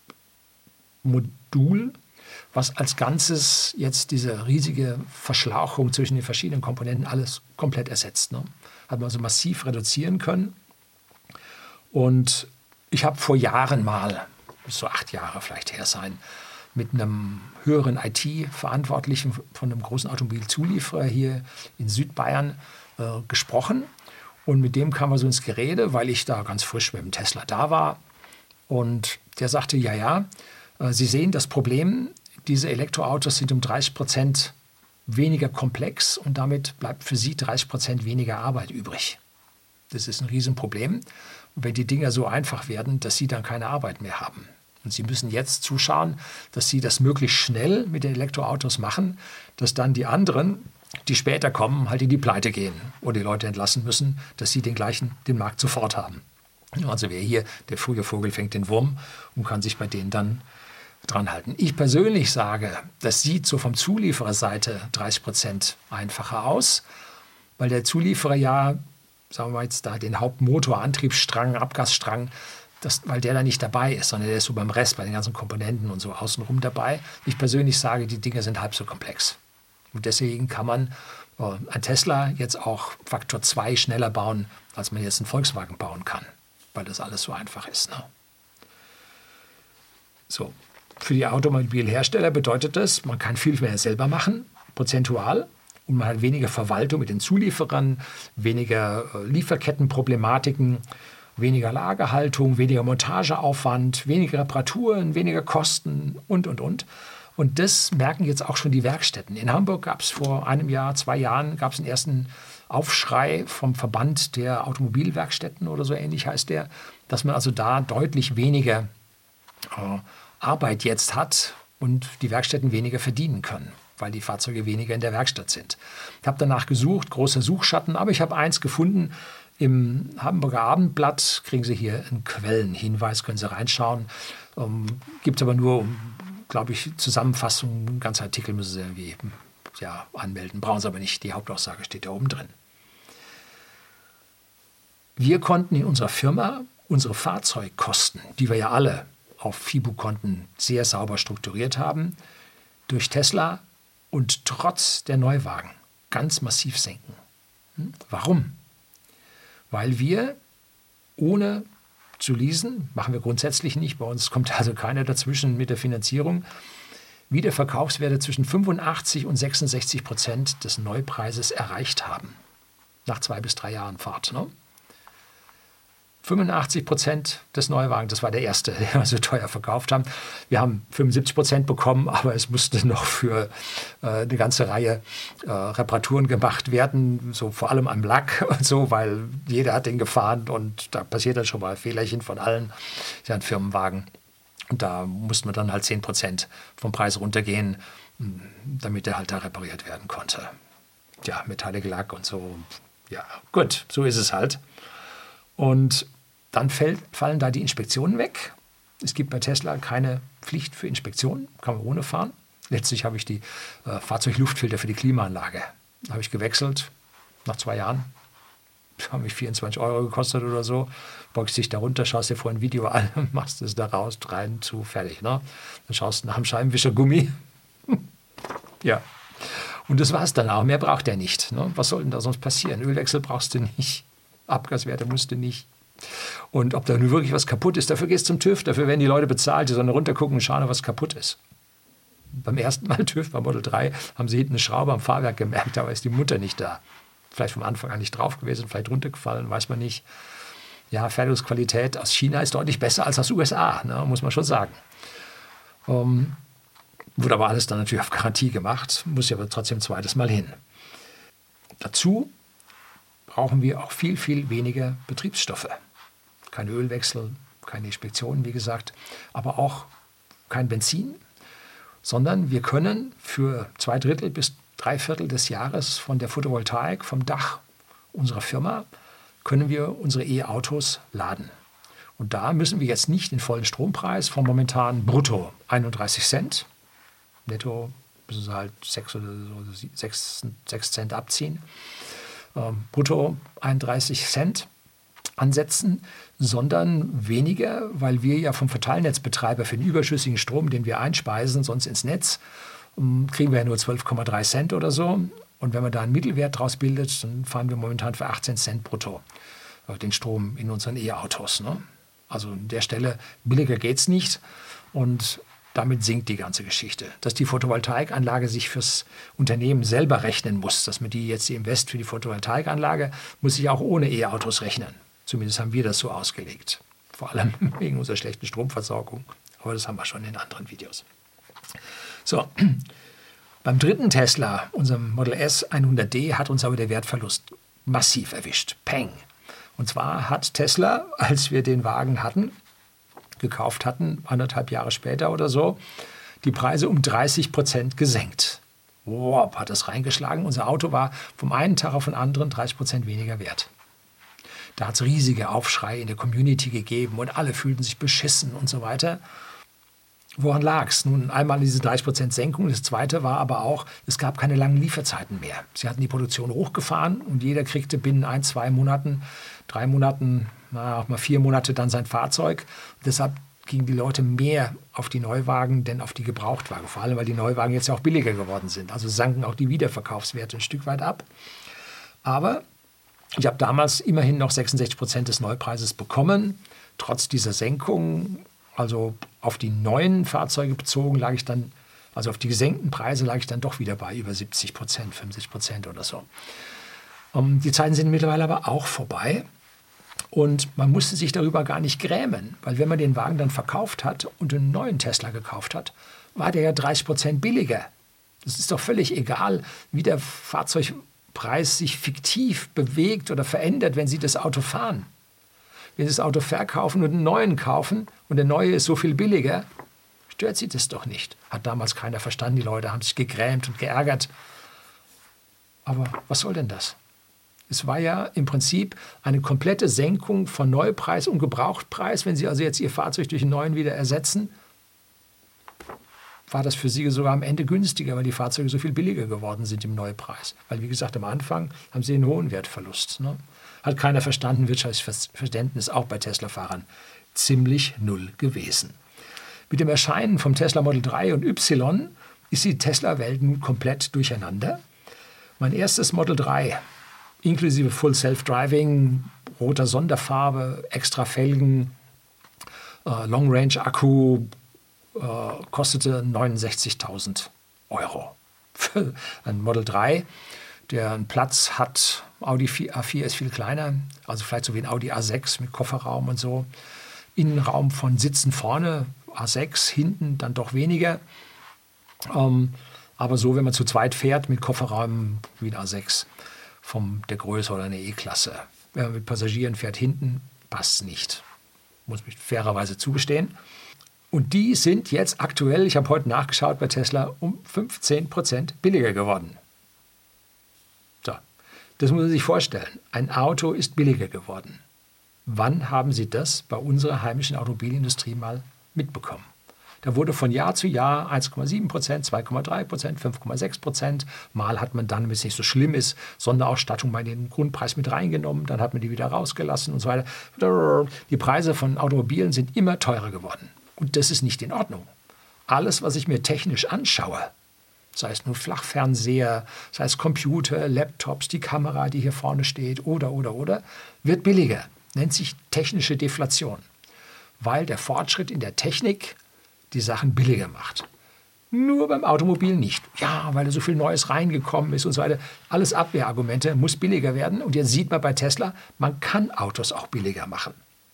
Modul, was als Ganzes jetzt diese riesige Verschlauchung zwischen den verschiedenen Komponenten alles komplett ersetzt. Ne? Hat man also massiv reduzieren können. Und ich habe vor Jahren mal, so acht Jahre vielleicht her sein, mit einem höheren I T-Verantwortlichen von einem großen Automobilzulieferer hier in Südbayern äh, gesprochen. Und mit dem kam er so ins Gerede, weil ich da ganz frisch mit dem Tesla da war. Und der sagte, ja, ja, äh, Sie sehen das Problem, diese Elektroautos sind um dreißig Prozent weniger komplex und damit bleibt für Sie dreißig Prozent weniger Arbeit übrig. Das ist ein Riesenproblem. Und wenn die Dinger so einfach werden, dass Sie dann keine Arbeit mehr haben. Und Sie müssen jetzt zuschauen, dass Sie das möglichst schnell mit den Elektroautos machen, dass dann die anderen, die später kommen, halt in die Pleite gehen oder die Leute entlassen müssen, dass Sie den gleichen, den Markt sofort haben. Also wer hier, der frühe Vogel fängt den Wurm und kann sich bei denen dann dran halten. Ich persönlich sage, das sieht so vom Zuliefererseite dreißig Prozent einfacher aus, weil der Zulieferer ja, sagen wir jetzt da, den Hauptmotor, Antriebsstrang, Abgasstrang das, weil der da nicht dabei ist, sondern der ist so beim Rest, bei den ganzen Komponenten und so außenrum dabei. Ich persönlich sage, die Dinge sind halb so komplex. Und deswegen kann man äh, ein Tesla jetzt auch Faktor zwei schneller bauen, als man jetzt einen Volkswagen bauen kann, weil das alles so einfach ist. Ne? So. Für die Automobilhersteller bedeutet das, man kann viel mehr selber machen, prozentual, und man hat weniger Verwaltung mit den Zulieferern, weniger äh, Lieferkettenproblematiken, weniger Lagerhaltung, weniger Montageaufwand, weniger Reparaturen, weniger Kosten und, und, und. Und das merken jetzt auch schon die Werkstätten. In Hamburg gab es vor einem Jahr, zwei Jahren, gab es einen ersten Aufschrei vom Verband der Automobilwerkstätten oder so ähnlich heißt der, dass man also da deutlich weniger äh, Arbeit jetzt hat und die Werkstätten weniger verdienen können, weil die Fahrzeuge weniger in der Werkstatt sind. Ich habe danach gesucht, großer Suchschatten, aber ich habe eins gefunden. Im Hamburger Abendblatt kriegen Sie hier einen Quellenhinweis, können Sie reinschauen. Ähm, gibt es aber nur, glaube ich, Zusammenfassung, einen ganzen Artikel müssen Sie irgendwie ja, anmelden. Brauchen Sie aber nicht, die Hauptaussage steht da oben drin. Wir konnten in unserer Firma unsere Fahrzeugkosten, die wir ja alle auf FIBU-Konten sehr sauber strukturiert haben, durch Tesla und trotz der Neuwagen ganz massiv senken. Hm? Warum? Weil wir ohne zu leasen, machen wir grundsätzlich nicht, bei uns kommt also keiner dazwischen mit der Finanzierung, Wiederverkaufswerte zwischen fünfundachtzig und sechsundsechzig Prozent des Neupreises erreicht haben. Nach zwei bis drei Jahren Fahrt. Ne? fünfundachtzig Prozent des Neuwagens, das war der erste, den wir so teuer verkauft haben. Wir haben fünfundsiebzig Prozent bekommen, aber es musste noch für äh, eine ganze Reihe äh, Reparaturen gemacht werden, so vor allem am Lack und so, weil jeder hat den gefahren und da passiert dann schon mal Fehlerchen von allen. Ja, ein Firmenwagen. Und da mussten wir dann halt zehn Prozent vom Preis runtergehen, damit der halt da repariert werden konnte. Ja, Metallic Lack und so. Ja, gut, so ist es halt. Und dann fällt, fallen da die Inspektionen weg. Es gibt bei Tesla keine Pflicht für Inspektionen, kann man ohne fahren. Letztlich habe ich die äh, Fahrzeugluftfilter für die Klimaanlage. Habe ich gewechselt nach zwei Jahren. Das hat mich vierundzwanzig Euro gekostet oder so. Boxst dich da runter, schaust dir vorher ein Video an, machst es da raus, rein, zu, fertig. Ne? Dann schaust du nach dem Scheibenwischergummi. Ja. Und das war es dann auch. Mehr braucht er nicht. Ne? Was soll denn da sonst passieren? Ölwechsel brauchst du nicht. Abgaswerte musst du nicht. Und ob da nun wirklich was kaputt ist, dafür gehst du zum TÜV. Dafür werden die Leute bezahlt, die sollen runtergucken und schauen, was kaputt ist. Beim ersten Mal TÜV, beim Model drei, haben sie hinten eine Schraube am Fahrwerk gemerkt, da ist die Mutter nicht da. Vielleicht vom Anfang an nicht drauf gewesen, vielleicht runtergefallen, weiß man nicht. Ja, Fertigungsqualität aus China ist deutlich besser als aus U S A, ne, muss man schon sagen. Um, wurde aber alles dann natürlich auf Garantie gemacht, muss ja aber trotzdem ein zweites Mal hin. Dazu brauchen wir auch viel, viel weniger Betriebsstoffe. Keine Ölwechsel, keine Inspektionen, wie gesagt, aber auch kein Benzin, sondern wir können für zwei Drittel bis drei Viertel des Jahres von der Photovoltaik, vom Dach unserer Firma, können wir unsere E-Autos laden. Und da müssen wir jetzt nicht den vollen Strompreis von momentan brutto einunddreißig Cent, netto müssen sie halt sechs oder so, sechs Cent abziehen, ähm, brutto einunddreißig Cent ansetzen, sondern weniger, weil wir ja vom Verteilnetzbetreiber für den überschüssigen Strom, den wir einspeisen, sonst ins Netz, kriegen wir ja nur zwölf Komma drei Cent oder so. Und wenn man da einen Mittelwert draus bildet, dann fahren wir momentan für achtzehn Cent brutto den Strom in unseren E-Autos. Ne? Also an der Stelle billiger geht es nicht und damit sinkt die ganze Geschichte. Dass die Photovoltaikanlage sich fürs Unternehmen selber rechnen muss, dass man die jetzt, die Invest für die Photovoltaikanlage, muss sich auch ohne E-Autos rechnen. Zumindest haben wir das so ausgelegt. Vor allem wegen unserer schlechten Stromversorgung. Aber das haben wir schon in anderen Videos. So, beim dritten Tesla, unserem Model S hundert D, hat uns aber der Wertverlust massiv erwischt. Peng. Und zwar hat Tesla, als wir den Wagen hatten, gekauft hatten, anderthalb Jahre später oder so, die Preise um dreißig Prozent gesenkt. Wow, hat das reingeschlagen. Unser Auto war vom einen Tag auf den anderen dreißig Prozent weniger wert. Da hat es riesige Aufschrei in der Community gegeben und alle fühlten sich beschissen und so weiter. Woran lag es? Nun, einmal diese dreißig Prozent Senkung. Das zweite war aber auch, es gab keine langen Lieferzeiten mehr. Sie hatten die Produktion hochgefahren und jeder kriegte binnen ein, zwei Monaten drei Monaten, na, auch mal vier Monate dann sein Fahrzeug. Deshalb gingen die Leute mehr auf die Neuwagen, denn auf die Gebrauchtwagen. Vor allem, weil die Neuwagen jetzt ja auch billiger geworden sind. Also sanken auch die Wiederverkaufswerte ein Stück weit ab. Aber ich habe damals immerhin noch sechsundsechzig Prozent des Neupreises bekommen. Trotz dieser Senkung, also auf die neuen Fahrzeuge bezogen, lag ich dann, also auf die gesenkten Preise lag ich dann doch wieder bei über siebzig Prozent, fünfzig Prozent oder so. Um, die Zeiten sind mittlerweile aber auch vorbei. Und man musste sich darüber gar nicht grämen, weil wenn man den Wagen dann verkauft hat und einen neuen Tesla gekauft hat, war der ja dreißig Prozent billiger. Das ist doch völlig egal, wie der Fahrzeugpreis sich fiktiv bewegt oder verändert, wenn Sie das Auto fahren. Wenn Sie das Auto verkaufen und einen neuen kaufen und der neue ist so viel billiger, stört Sie das doch nicht. Hat damals keiner verstanden, die Leute haben sich gegrämt und geärgert. Aber was soll denn das? Es war ja im Prinzip eine komplette Senkung von Neupreis und Gebrauchtpreis. Wenn Sie also jetzt Ihr Fahrzeug durch einen neuen wieder ersetzen, war das für Sie sogar am Ende günstiger, weil die Fahrzeuge so viel billiger geworden sind im Neupreis. Weil, wie gesagt, am Anfang haben Sie einen hohen Wertverlust. Ne? Hat keiner verstanden, wirtschaftliches Verständnis auch bei Tesla-Fahrern ziemlich null gewesen. Mit dem Erscheinen vom Tesla Model drei und Y ist die Tesla-Welt nun komplett durcheinander. Mein erstes Model drei, inklusive Full Self-Driving, roter Sonderfarbe, extra Felgen, äh, Long-Range-Akku, äh, kostete neunundsechzigtausend Euro. Für ein Model drei, der einen Platz hat, Audi A vier ist viel kleiner, also vielleicht so wie ein Audi A sechs mit Kofferraum und so. Innenraum von Sitzen vorne, A sechs, hinten dann doch weniger. Ähm, aber so, wenn man zu zweit fährt, mit Kofferraum wie ein A sechs. Von der Größe oder eine E-Klasse. Wenn man mit Passagieren fährt, hinten passt es nicht. Muss ich fairerweise zugestehen. Und die sind jetzt aktuell, ich habe heute nachgeschaut bei Tesla, um fünfzehn Prozent billiger geworden. So, das muss man sich vorstellen. Ein Auto ist billiger geworden. Wann haben Sie das bei unserer heimischen Automobilindustrie mal mitbekommen? Da wurde von Jahr zu Jahr eins Komma sieben Prozent, zwei Komma drei Prozent, fünf Komma sechs Prozent. Mal hat man dann, wenn es nicht so schlimm ist, Sonderausstattung bei den Grundpreis mit reingenommen. Dann hat man die wieder rausgelassen und so weiter. Die Preise von Automobilen sind immer teurer geworden. Und das ist nicht in Ordnung. Alles, was ich mir technisch anschaue, sei es nun Flachfernseher, sei es Computer, Laptops, die Kamera, die hier vorne steht oder, oder, oder, wird billiger. Nennt sich technische Deflation. Weil der Fortschritt in der Technik die Sachen billiger macht. Nur beim Automobil nicht. Ja, weil da so viel Neues reingekommen ist und so weiter. Alles Abwehrargumente, muss billiger werden. Und jetzt sieht man bei Tesla, man kann Autos auch billiger machen.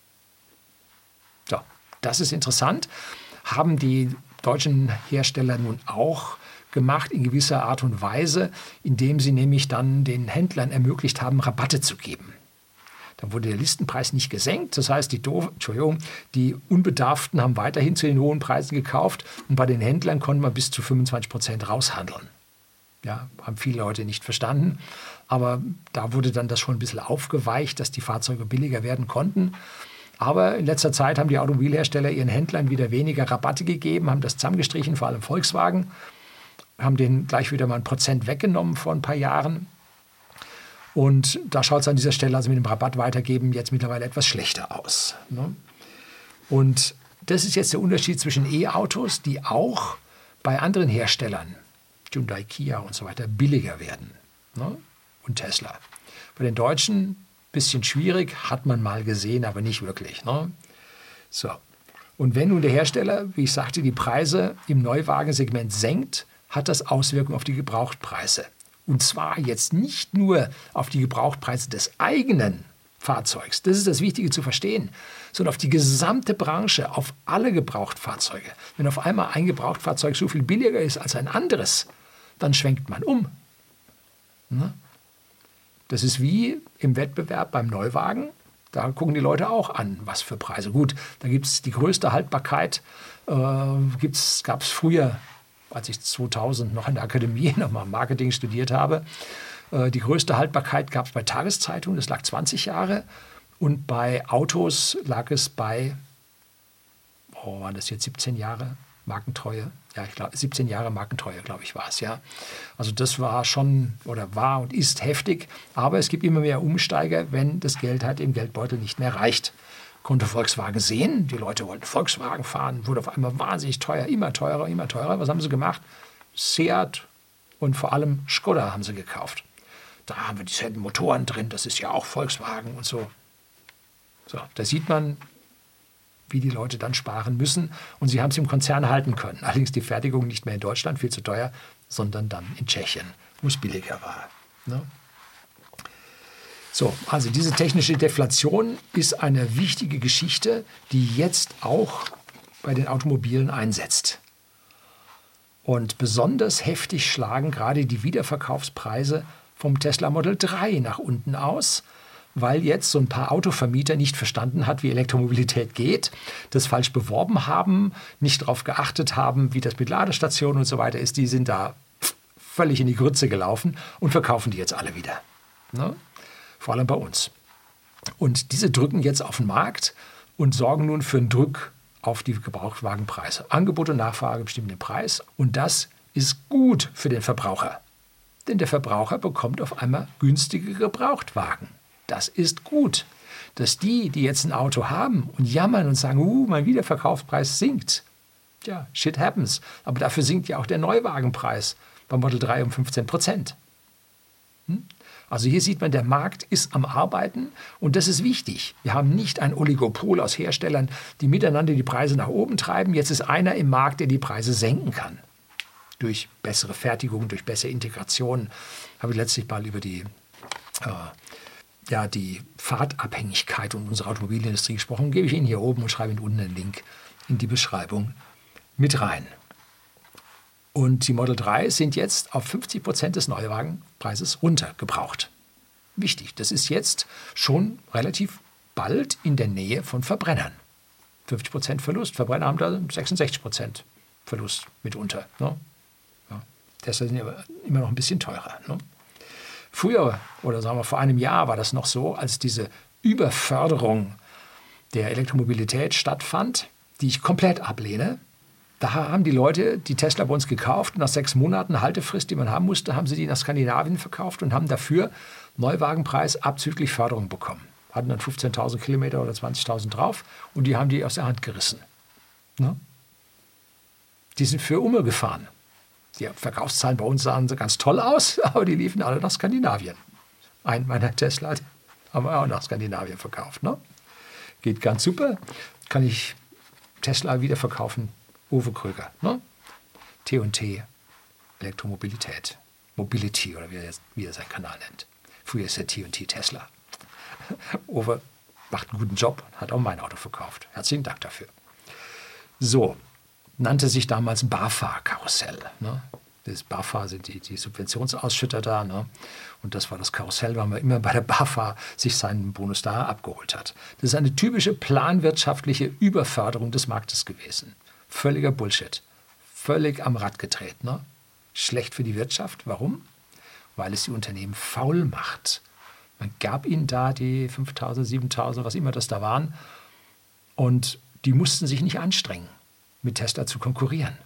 So, das ist interessant. Haben die deutschen Hersteller nun auch gemacht in gewisser Art und Weise, indem sie nämlich dann den Händlern ermöglicht haben, Rabatte zu geben. Dann wurde der Listenpreis nicht gesenkt. Das heißt, die, Doof, Entschuldigung, die Unbedarften haben weiterhin zu den hohen Preisen gekauft. Und bei den Händlern konnte man bis zu fünfundzwanzig Prozent raushandeln. Ja, haben viele Leute nicht verstanden. Aber da wurde dann das schon ein bisschen aufgeweicht, dass die Fahrzeuge billiger werden konnten. Aber in letzter Zeit haben die Automobilhersteller ihren Händlern wieder weniger Rabatte gegeben, haben das zusammengestrichen, vor allem Volkswagen. Haben denen gleich wieder mal ein Prozent weggenommen vor ein paar Jahren. Und da schaut es an dieser Stelle, also mit dem Rabatt weitergeben, jetzt mittlerweile etwas schlechter aus. Ne? Und das ist jetzt der Unterschied zwischen E-Autos, die auch bei anderen Herstellern, Hyundai, Kia und so weiter, billiger werden. Ne? Und Tesla. Bei den Deutschen ein bisschen schwierig, hat man mal gesehen, aber nicht wirklich. Ne? So. Und wenn nun der Hersteller, wie ich sagte, die Preise im Neuwagensegment senkt, hat das Auswirkungen auf die Gebrauchtpreise. Und zwar jetzt nicht nur auf die Gebrauchtpreise des eigenen Fahrzeugs, das ist das Wichtige zu verstehen, sondern auf die gesamte Branche, auf alle Gebrauchtfahrzeuge. Wenn auf einmal ein Gebrauchtfahrzeug so viel billiger ist als ein anderes, dann schwenkt man um. Das ist wie im Wettbewerb beim Neuwagen. Da gucken die Leute auch an, was für Preise. Gut, da gibt es die größte Haltbarkeit, äh, gab es früher, als ich zweitausend noch in der Akademie nochmal Marketing studiert habe. Äh, die größte Haltbarkeit gab es bei Tageszeitungen, das lag zwanzig Jahre. Und bei Autos lag es bei, oh, waren das jetzt siebzehn Jahre? Markentreue. Ja, ich glaube, siebzehn Jahre Markentreue, glaube ich, war es, ja. Also das war schon oder war und ist heftig, aber es gibt immer mehr Umsteiger, wenn das Geld halt im Geldbeutel nicht mehr reicht. Konnte Volkswagen sehen, die Leute wollten Volkswagen fahren, wurde auf einmal wahnsinnig teuer, immer teurer, immer teurer. Was haben sie gemacht? Seat und vor allem Skoda haben sie gekauft. Da haben wir diese Motoren drin, das ist ja auch Volkswagen und so. So, da sieht man, wie die Leute dann sparen müssen. Und sie haben es im Konzern halten können. Allerdings die Fertigung nicht mehr in Deutschland, viel zu teuer, sondern dann in Tschechien, wo es billiger war. Ne? So, also diese technische Deflation ist eine wichtige Geschichte, die jetzt auch bei den Automobilen einsetzt. Und besonders heftig schlagen gerade die Wiederverkaufspreise vom Tesla Model drei nach unten aus, weil jetzt so ein paar Autovermieter nicht verstanden hat, wie Elektromobilität geht, das falsch beworben haben, nicht darauf geachtet haben, wie das mit Ladestationen und so weiter ist. Die sind da völlig in die Grütze gelaufen und verkaufen die jetzt alle wieder. Ne? Vor allem bei uns. Und diese drücken jetzt auf den Markt und sorgen nun für einen Druck auf die Gebrauchtwagenpreise. Angebot und Nachfrage bestimmen den Preis und das ist gut für den Verbraucher. Denn der Verbraucher bekommt auf einmal günstige Gebrauchtwagen. Das ist gut, dass die, die jetzt ein Auto haben und jammern und sagen, uh, mein Wiederverkaufspreis sinkt. Ja, shit happens. Aber dafür sinkt ja auch der Neuwagenpreis beim Model drei um fünfzehn Prozent. Hm? Also hier sieht man, der Markt ist am Arbeiten und das ist wichtig. Wir haben nicht ein Oligopol aus Herstellern, die miteinander die Preise nach oben treiben. Jetzt ist einer im Markt, der die Preise senken kann. Durch bessere Fertigung, durch bessere Integration. Habe ich letztlich mal über die, äh, ja, die Fahrtabhängigkeit und unsere Automobilindustrie gesprochen. Gebe ich Ihnen hier oben und schreibe Ihnen unten einen Link in die Beschreibung mit rein. Und die Model drei sind jetzt auf fünfzig Prozent des Neuwagenpreises runtergebraucht. Wichtig, das ist jetzt schon relativ bald in der Nähe von Verbrennern. fünfzig Prozent Verlust, Verbrenner haben da sechsundsechzig Prozent Verlust mitunter. Ne? Ja, deshalb sind aber immer noch ein bisschen teurer. Ne? Früher, oder sagen wir vor einem Jahr, war das noch so, als diese Überförderung der Elektromobilität stattfand, die ich komplett ablehne. Da haben die Leute die Tesla bei uns gekauft und nach sechs Monaten Haltefrist, die man haben musste, haben sie die nach Skandinavien verkauft und haben dafür Neuwagenpreis abzüglich Förderung bekommen. Hatten dann fünfzehntausend Kilometer oder zwanzigtausend drauf und die haben die aus der Hand gerissen. Ne? Die sind für Umme gefahren. Die Verkaufszahlen bei uns sahen ganz toll aus, aber die liefen alle nach Skandinavien. Ein meiner Tesla haben wir auch nach Skandinavien verkauft. Ne? Geht ganz super. Kann ich Tesla wieder verkaufen. Uwe Kröger, ne? T und T, Elektromobilität, Mobility oder wie er, jetzt, wie er seinen Kanal nennt. Früher ist er T und T Tesla. Uwe macht einen guten Job, hat auch mein Auto verkauft. Herzlichen Dank dafür. So, nannte sich damals BAFA-Karussell. Ne? Das BAFA sind die, die Subventionsausschütter da. Ne? Und das war das Karussell, weil man immer bei der BAFA sich seinen Bonus da abgeholt hat. Das ist eine typische planwirtschaftliche Überförderung des Marktes gewesen. Völliger Bullshit. Völlig am Rad gedreht. Ne? Schlecht für die Wirtschaft. Warum? Weil es die Unternehmen faul macht. Man gab ihnen da die fünftausend, siebentausend, was immer das da waren. Und die mussten sich nicht anstrengen, mit Tesla zu konkurrieren.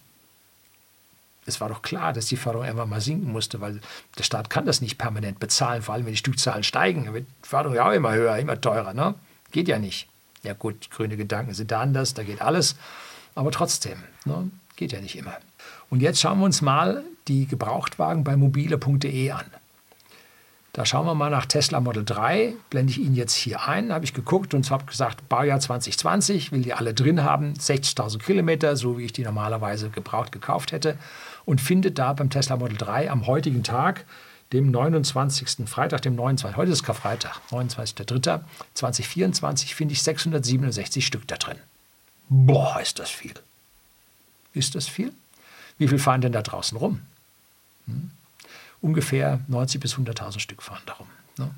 Es war doch klar, dass die Förderung irgendwann mal sinken musste, weil der Staat kann das nicht permanent bezahlen, vor allem wenn die Stückzahlen steigen. Dann wird die Förderung ja auch immer höher, immer teurer. Ne? Geht ja nicht. Ja gut, grüne Gedanken sind da anders, da geht alles. Aber trotzdem, ne, geht ja nicht immer. Und jetzt schauen wir uns mal die Gebrauchtwagen bei mobile punkt de an. Da schauen wir mal nach Tesla Model drei, blende ich Ihnen jetzt hier ein, habe ich geguckt und habe gesagt, Baujahr zwanzig zwanzig, will die alle drin haben, sechzigtausend Kilometer, so wie ich die normalerweise gebraucht gekauft hätte. Und finde da beim Tesla Model drei am heutigen Tag, dem neunundzwanzigsten Freitag, dem neunundzwanzigsten Heute ist Karfreitag, neunundzwanzigster dritter zweitausendvierundzwanzig, finde ich sechshundertsiebenundsechzig Stück da drin. Boah, ist das viel. Ist das viel? Wie viel fahren denn da draußen rum? Hm? Ungefähr neunzig bis hunderttausend Stück fahren darum. Ne?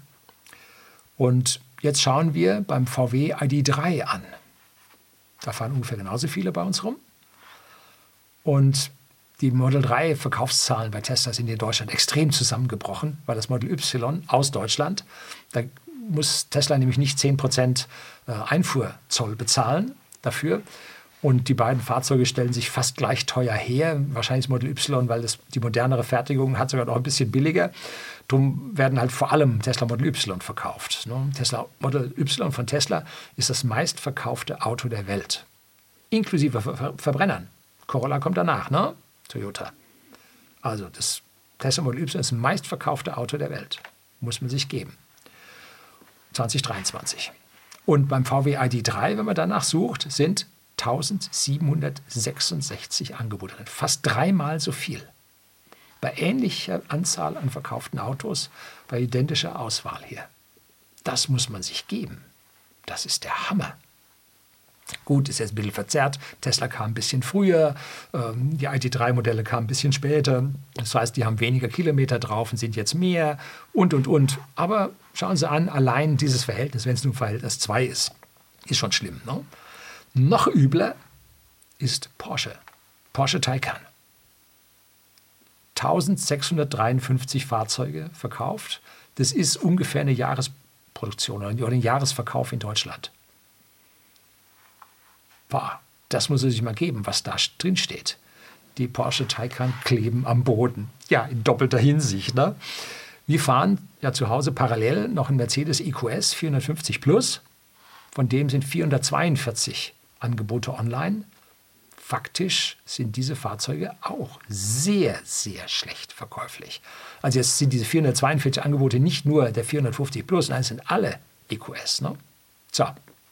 Und jetzt schauen wir beim V W I D drei an. Da fahren ungefähr genauso viele bei uns rum. Und die Model drei Verkaufszahlen bei Tesla sind in Deutschland extrem zusammengebrochen, weil das Model Y aus Deutschland, da muss Tesla nämlich nicht zehn Prozent Einfuhrzoll bezahlen dafür. Und die beiden Fahrzeuge stellen sich fast gleich teuer her. Wahrscheinlich das Model Y, weil das die modernere Fertigung hat, sogar noch ein bisschen billiger. Darum werden halt vor allem Tesla Model Y verkauft. Tesla Model Y von Tesla ist das meistverkaufte Auto der Welt. Inklusive Ver Ver Verbrennern. Corolla kommt danach, ne? Toyota. Also das Tesla Model Y ist das meistverkaufte Auto der Welt. Muss man sich geben. zwanzig dreiundzwanzig. Und beim V W I D drei, wenn man danach sucht, sind eintausendsiebenhundertsechsundsechzig Angebote drin. Fast dreimal so viel. Bei ähnlicher Anzahl an verkauften Autos, bei identischer Auswahl hier. Das muss man sich geben. Das ist der Hammer. Gut, ist jetzt ein bisschen verzerrt. Tesla kam ein bisschen früher, ähm, die I D drei Modelle kamen ein bisschen später. Das heißt, die haben weniger Kilometer drauf und sind jetzt mehr und, und, und. Aber schauen Sie an, allein dieses Verhältnis, wenn es nur Verhältnis zwei ist, ist schon schlimm. Ne? Noch übler ist Porsche. Porsche Taycan. eintausendsechshundertdreiundfünfzig Fahrzeuge verkauft. Das ist ungefähr eine Jahresproduktion oder ein Jahresverkauf in Deutschland. Boah, das muss es sich mal geben, was da drin steht. Die Porsche Taycan kleben am Boden. Ja, in doppelter Hinsicht. Ne? Wir fahren ja zu Hause parallel noch einen Mercedes E Q S vierhundertfünfzig Plus. Von dem sind vierhundertzweiundvierzig Angebote online. Faktisch sind diese Fahrzeuge auch sehr, sehr schlecht verkäuflich. Also jetzt sind diese vierhundertzweiundvierzig Angebote nicht nur der vierhundertfünfzig Plus, nein, es sind alle E Q S. Ne? So.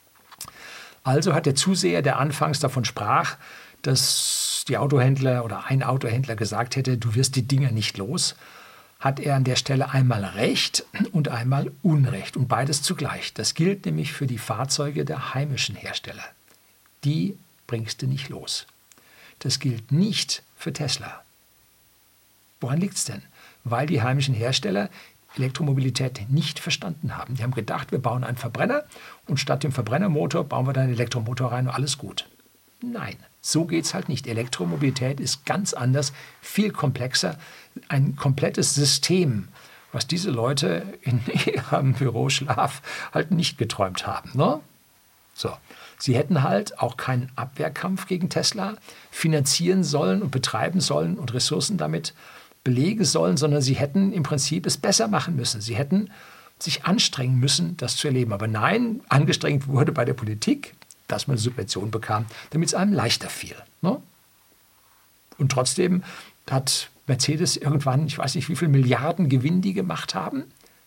Also hat der Zuseher, der anfangs davon sprach, dass die Autohändler oder ein Autohändler gesagt hätte, du wirst die Dinger nicht los, hat er an der Stelle einmal Recht und einmal Unrecht und beides zugleich. Das gilt nämlich für die Fahrzeuge der heimischen Hersteller. Die bringst du nicht los. Das gilt nicht für Tesla. Woran liegt es denn? Weil die heimischen Hersteller Elektromobilität nicht verstanden haben. Die haben gedacht, wir bauen einen Verbrenner und statt dem Verbrennermotor bauen wir dann einen Elektromotor rein und alles gut. Nein, so geht es halt nicht. Elektromobilität ist ganz anders, viel komplexer, ein komplettes System, was diese Leute in ihrem Büroschlaf halt nicht geträumt haben. Ne? So. Sie hätten halt auch keinen Abwehrkampf gegen Tesla finanzieren sollen und betreiben sollen und Ressourcen damit belegen sollen, sondern sie hätten im Prinzip es besser machen müssen. Sie hätten sich anstrengen müssen, das zu erleben. Aber nein, angestrengt wurde bei der Politik, dass man eine Subvention bekam, damit es einem leichter fiel. Ne? Und trotzdem hat Mercedes irgendwann, ich weiß nicht, wie viele Milliarden Gewinn die gemacht haben.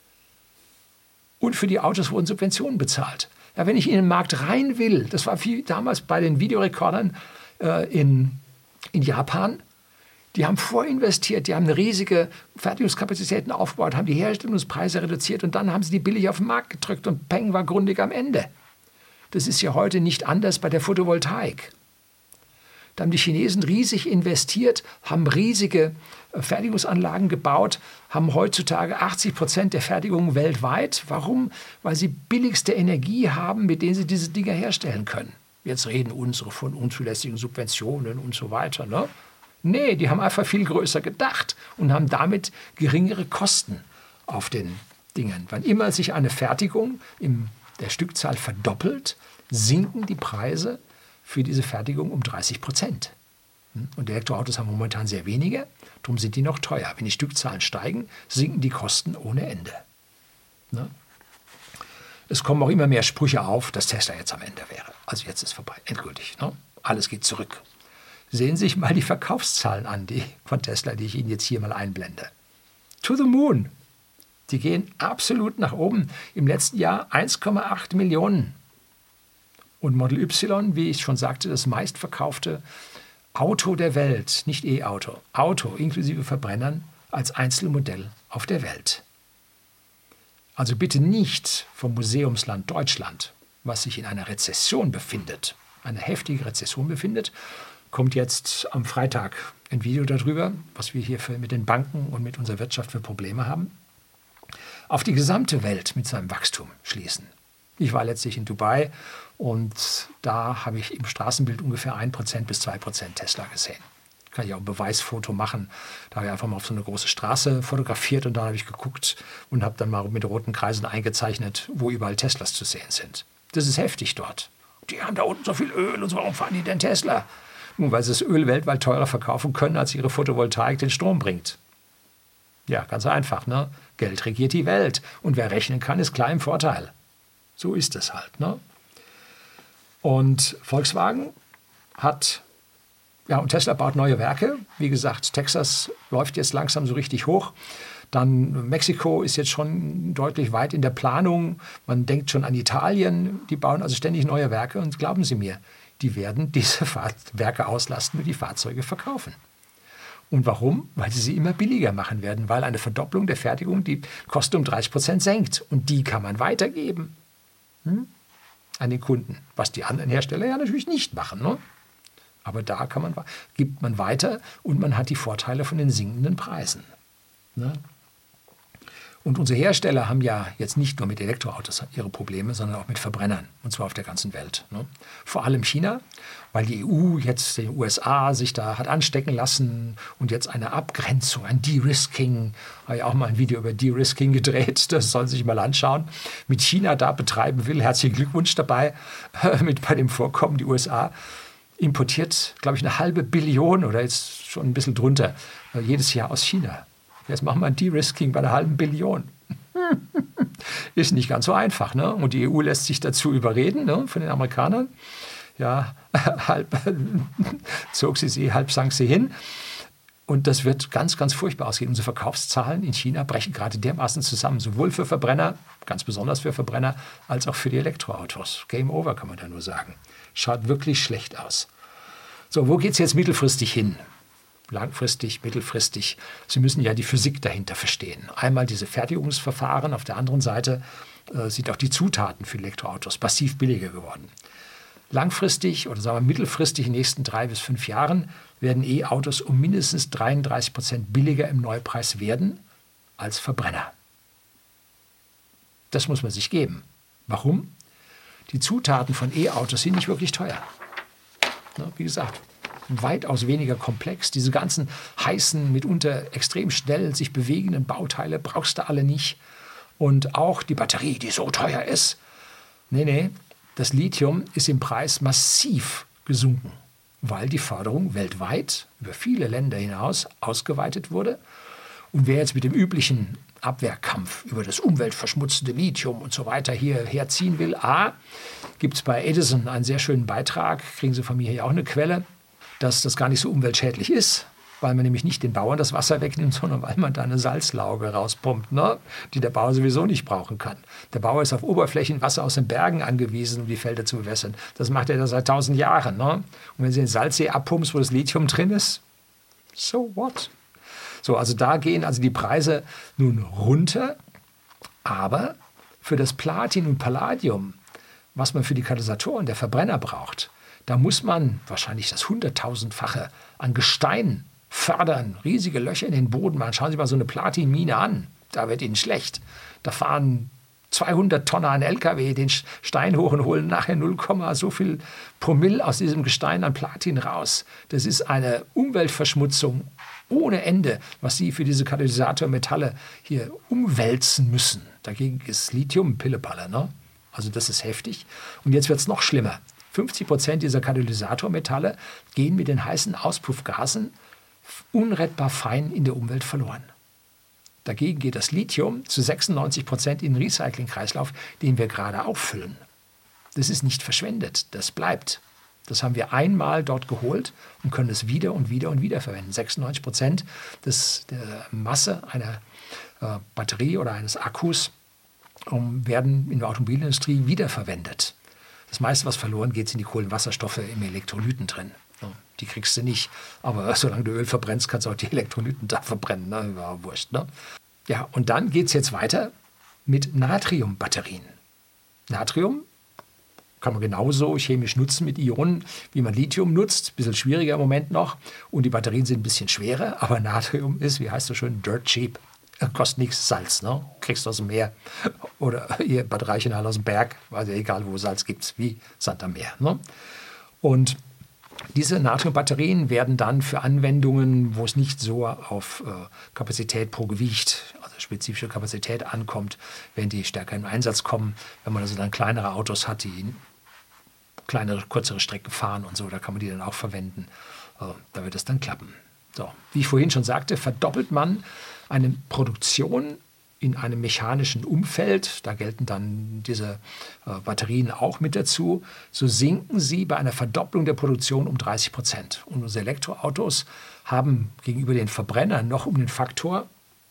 Und für die Autos wurden Subventionen bezahlt. Ja, wenn ich in den Markt rein will, das war wie damals bei den Videorekordern äh, in, in Japan, die haben vorinvestiert, die haben eine riesige Fertigungskapazitäten aufgebaut, haben die Herstellungspreise reduziert und dann haben sie die billig auf den Markt gedrückt und Peng war grundig am Ende. Das ist ja heute nicht anders bei der Photovoltaik. Da haben die Chinesen riesig investiert, haben riesige Fertigungsanlagen gebaut, haben heutzutage achtzig Prozent der Fertigungen weltweit. Warum? Weil sie billigste Energie haben, mit denen sie diese Dinger herstellen können. Jetzt reden unsere von unzulässigen Subventionen und so weiter. Ne? Nee, die haben einfach viel größer gedacht und haben damit geringere Kosten auf den Dingen. Wann immer sich eine Fertigung in der Stückzahl verdoppelt, sinken die Preise für diese Fertigung um dreißig Prozent. Und Elektroautos haben momentan sehr wenige, darum sind die noch teuer. Wenn die Stückzahlen steigen, sinken die Kosten ohne Ende. Ne? Es kommen auch immer mehr Sprüche auf, dass Tesla jetzt am Ende wäre. Also jetzt ist vorbei, endgültig. Ne? Alles geht zurück. Sehen Sie sich mal die Verkaufszahlen an, die von Tesla, die ich Ihnen jetzt hier mal einblende. To the moon. Die gehen absolut nach oben. Im letzten Jahr eins Komma acht Millionen. Und Model Y, wie ich schon sagte, das meistverkaufte Auto der Welt, nicht E-Auto, Auto inklusive Verbrennern als Einzelmodell auf der Welt. Also bitte nicht vom Museumsland Deutschland, was sich in einer Rezession befindet, eine heftige Rezession befindet, kommt jetzt am Freitag ein Video darüber, was wir hier für, mit den Banken und mit unserer Wirtschaft für Probleme haben, auf die gesamte Welt mit seinem Wachstum schließen. Ich war letztlich in Dubai und da habe ich im Straßenbild ungefähr ein Prozent bis zwei Prozent Tesla gesehen. Kann ich auch ein Beweisfoto machen. Da habe ich einfach mal auf so eine große Straße fotografiert und da habe ich geguckt und habe dann mal mit roten Kreisen eingezeichnet, wo überall Teslas zu sehen sind. Das ist heftig dort. die haben da unten so viel Öl und so, warum fahren die denn Tesla? Nun, weil sie das Öl weltweit teurer verkaufen können, als ihre Photovoltaik den Strom bringt. Ja, ganz einfach, ne? Geld regiert die Welt und wer rechnen kann, ist klar im Vorteil. So ist es halt, ne? Und Volkswagen hat, ja, und Tesla baut neue Werke. Wie gesagt, Texas läuft jetzt langsam so richtig hoch. Dann Mexiko ist jetzt schon deutlich weit in der Planung. Man denkt schon an Italien. Die bauen also ständig neue Werke. Und glauben Sie mir, die werden diese Fahr- Werke auslasten und die Fahrzeuge verkaufen. Und warum? Weil sie sie immer billiger machen werden. Weil eine Verdopplung der Fertigung die Kosten um dreißig Prozent senkt. Und die kann man weitergeben hm? an den Kunden. Was die anderen Hersteller ja natürlich nicht machen. Ne? Aber da kann man, gibt man weiter und man hat die Vorteile von den sinkenden Preisen. Ne? Und unsere Hersteller haben ja jetzt nicht nur mit Elektroautos ihre Probleme, sondern auch mit Verbrennern, und zwar auf der ganzen Welt. Ne? Vor allem China, weil die E U jetzt den U S A sich da hat anstecken lassen und jetzt eine Abgrenzung, ein De-Risking, habe ich auch mal ein Video über De-Risking gedreht, das sollen Sie sich mal anschauen, mit China da betreiben will. Herzlichen Glückwunsch dabei, mit bei dem Vorkommen, die U S A importiert, glaube ich, eine halbe Billion oder jetzt schon ein bisschen drunter, äh, jedes Jahr aus China. Jetzt machen wir ein De-Risking bei einer halben Billion. Ist nicht ganz so einfach. Ne? Und die E U lässt sich dazu überreden, ne, von den Amerikanern. Ja, halb zog sie sie, halb sank sie hin. Und das wird ganz, ganz furchtbar ausgehen. Unsere Verkaufszahlen in China brechen gerade dermaßen zusammen, sowohl für Verbrenner, ganz besonders für Verbrenner, als auch für die Elektroautos. Game over, kann man da nur sagen. Schaut wirklich schlecht aus. So, wo geht es jetzt mittelfristig hin? Langfristig, mittelfristig. Sie müssen ja die Physik dahinter verstehen. Einmal diese Fertigungsverfahren, auf der anderen Seite äh, sind auch die Zutaten für Elektroautos massiv billiger geworden. Langfristig oder sagen wir mittelfristig in den nächsten drei bis fünf Jahren werden E-Autos um mindestens dreiunddreißig Prozent billiger im Neupreis werden als Verbrenner. Das muss man sich geben. Warum? Die Zutaten von E-Autos sind nicht wirklich teuer. Na, wie gesagt, weitaus weniger komplex. Diese ganzen heißen, mitunter extrem schnell sich bewegenden Bauteile brauchst du alle nicht. Und auch die Batterie, die so teuer ist. Nee, nee, das Lithium ist im Preis massiv gesunken, weil die Förderung weltweit über viele Länder hinaus ausgeweitet wurde. Und wer jetzt mit dem üblichen Abwehrkampf über das umweltverschmutzende Lithium und so weiter hierher ziehen will, A, gibt es bei Edison einen sehr schönen Beitrag, kriegen Sie von mir hier auch eine Quelle, dass das gar nicht so umweltschädlich ist, weil man nämlich nicht den Bauern das Wasser wegnimmt, sondern weil man da eine Salzlauge rauspumpt, ne? Die der Bauer sowieso nicht brauchen kann. Der Bauer ist auf Oberflächenwasser aus den Bergen angewiesen, um die Felder zu bewässern. Das macht er da seit tausend Jahren. Ne? Und wenn Sie den Salzsee abpumpst, wo das Lithium drin ist, so what? So, also da gehen also die Preise nun runter, aber für das Platin und Palladium, was man für die Katalysatoren der Verbrenner braucht, da muss man wahrscheinlich das hunderttausendfache an Gestein fördern, riesige Löcher in den Boden machen. Schauen Sie mal so eine Platinmine an, da wird Ihnen schlecht. Da fahren zweihundert Tonner an L K W den Stein hoch und holen nachher null, so viel Promille aus diesem Gestein an Platin raus. Das ist eine Umweltverschmutzung ohne Ende, was Sie für diese Katalysatormetalle hier umwälzen müssen. Dagegen ist Lithium Pillepalle, ne? Also das ist heftig. Und jetzt wird es noch schlimmer. fünfzig Prozent dieser Katalysatormetalle gehen mit den heißen Auspuffgasen unrettbar fein in der Umwelt verloren. Dagegen geht das Lithium zu sechsundneunzig Prozent in den Recyclingkreislauf, den wir gerade auffüllen. Das ist nicht verschwendet, das bleibt. Das haben wir einmal dort geholt und können es wieder und wieder und wieder verwenden. sechsundneunzig Prozent des, der Masse einer äh, Batterie oder eines Akkus um, werden in der Automobilindustrie wiederverwendet. Das meiste, was verloren geht, sind die Kohlenwasserstoffe im Elektrolyten drin. Die kriegst du nicht. Aber solange du Öl verbrennst, kannst du auch die Elektrolyten da verbrennen. Ne? War wurscht. Ne? Ja, und dann geht es jetzt weiter mit Natriumbatterien. Natrium kann man genauso chemisch nutzen mit Ionen, wie man Lithium nutzt. Ein bisschen schwieriger im Moment noch. Und die Batterien sind ein bisschen schwerer. Aber Natrium ist, wie heißt das schön, dirt cheap. Kostet nichts, Salz, ne? Kriegst du aus dem Meer oder ihr Batteriechen halt aus dem Berg, also egal wo Salz gibt es, wie Sand am Meer. Ne? Und diese Natriumbatterien werden dann für Anwendungen, wo es nicht so auf äh, Kapazität pro Gewicht, also spezifische Kapazität ankommt, werden die stärker in Einsatz kommen. Wenn man also dann kleinere Autos hat, die kleinere, kürzere Strecken fahren und so, da kann man die dann auch verwenden. Äh, da wird es dann klappen. So, wie ich vorhin schon sagte, verdoppelt man eine Produktion in einem mechanischen Umfeld, da gelten dann diese äh, Batterien auch mit dazu, so sinken sie bei einer Verdopplung der Produktion um dreißig Prozent. Und unsere Elektroautos haben gegenüber den Verbrennern noch um den Faktor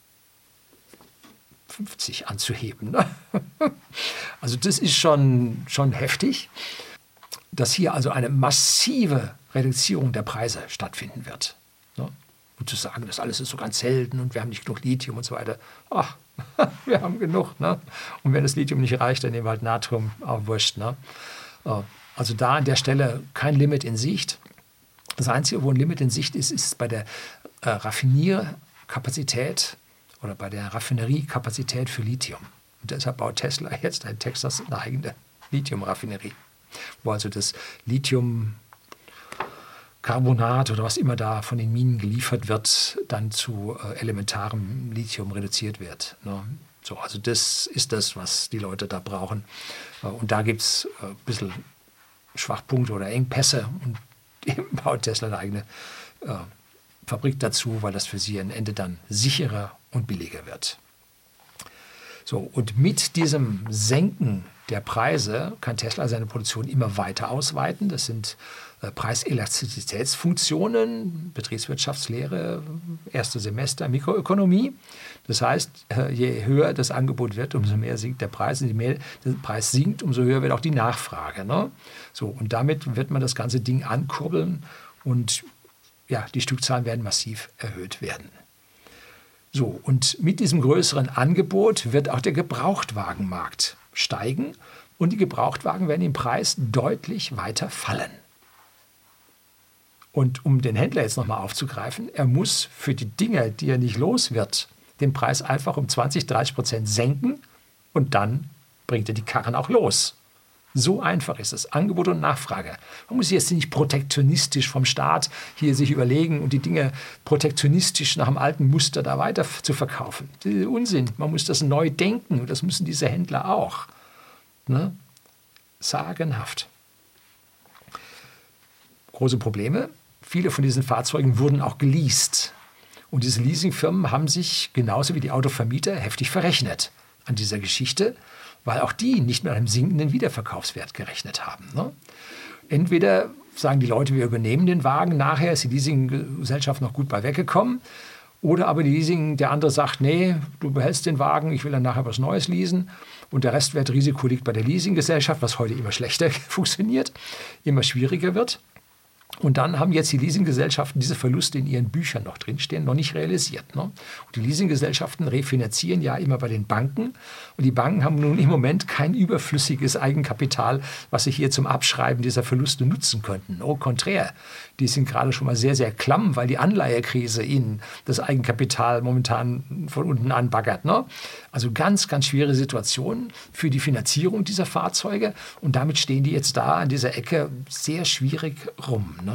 fünfzig anzuheben. Ne? Also das ist schon, schon heftig, dass hier also eine massive Reduzierung der Preise stattfinden wird. Ne? Und zu sagen, das alles ist so ganz selten und wir haben nicht genug Lithium und so weiter. Ach, wir haben genug. Ne? Und wenn das Lithium nicht reicht, dann nehmen wir halt Natrium, auch wurscht. Ne? Also da an der Stelle kein Limit in Sicht. Das Einzige, wo ein Limit in Sicht ist, ist bei der äh, Raffinierkapazität oder bei der Raffineriekapazität für Lithium. Und deshalb baut Tesla jetzt in Texas eine eigene Lithiumraffinerie, wo also das Lithium Carbonat oder was immer da von den Minen geliefert wird, dann zu äh, elementarem Lithium reduziert wird. Ne? So, also das ist das, was die Leute da brauchen. Äh, und da gibt es äh, ein bisschen Schwachpunkte oder Engpässe. Und eben baut Tesla eine eigene äh, Fabrik dazu, weil das für sie am Ende dann sicherer und billiger wird. So, und mit diesem Senken der Preise kann Tesla seine Produktion immer weiter ausweiten. Das sind äh, Preiselastizitätsfunktionen, Betriebswirtschaftslehre, erste Semester Mikroökonomie. Das heißt, äh, je höher das Angebot wird, umso mehr sinkt der Preis. Und je mehr der Preis sinkt, umso höher wird auch die Nachfrage. Ne? So, und damit wird man das ganze Ding ankurbeln und ja, die Stückzahlen werden massiv erhöht werden. So, und mit diesem größeren Angebot wird auch der Gebrauchtwagenmarkt steigen und die Gebrauchtwagen werden im Preis deutlich weiter fallen. Und um den Händler jetzt nochmal aufzugreifen, er muss für die Dinge, die er nicht los wird, den Preis einfach um zwanzig, dreißig Prozent senken und dann bringt er die Karren auch los. So einfach ist es. Angebot und Nachfrage. Man muss jetzt nicht protektionistisch vom Staat hier sich überlegen und die Dinge protektionistisch nach dem alten Muster da weiter zu verkaufen. Das ist Unsinn. Man muss das neu denken und das müssen diese Händler auch. Ne? Sagenhaft. Große Probleme. Viele von diesen Fahrzeugen wurden auch geleast. Und diese Leasingfirmen haben sich genauso wie die Autovermieter heftig verrechnet an dieser Geschichte, weil auch die nicht mit einem sinkenden Wiederverkaufswert gerechnet haben. Ne? Entweder sagen die Leute, wir übernehmen den Wagen, nachher ist die Leasinggesellschaft noch gut bei weggekommen, oder aber die Leasing, der andere sagt, nee, du behältst den Wagen, ich will dann nachher was Neues leasen und der Restwertrisiko liegt bei der Leasinggesellschaft, was heute immer schlechter funktioniert, immer schwieriger wird. Und dann haben jetzt die Leasinggesellschaften diese Verluste in ihren Büchern noch drinstehen, noch nicht realisiert. Ne? Und die Leasinggesellschaften refinanzieren ja immer bei den Banken. Und die Banken haben nun im Moment kein überflüssiges Eigenkapital, was sie hier zum Abschreiben dieser Verluste nutzen könnten. Au contraire, die sind gerade schon mal sehr, sehr klamm, weil die Anleihekrise ihnen das Eigenkapital momentan von unten anbaggert. Ne? Also ganz, ganz schwere Situation für die Finanzierung dieser Fahrzeuge. Und damit stehen die jetzt da an dieser Ecke sehr schwierig rum. Ne?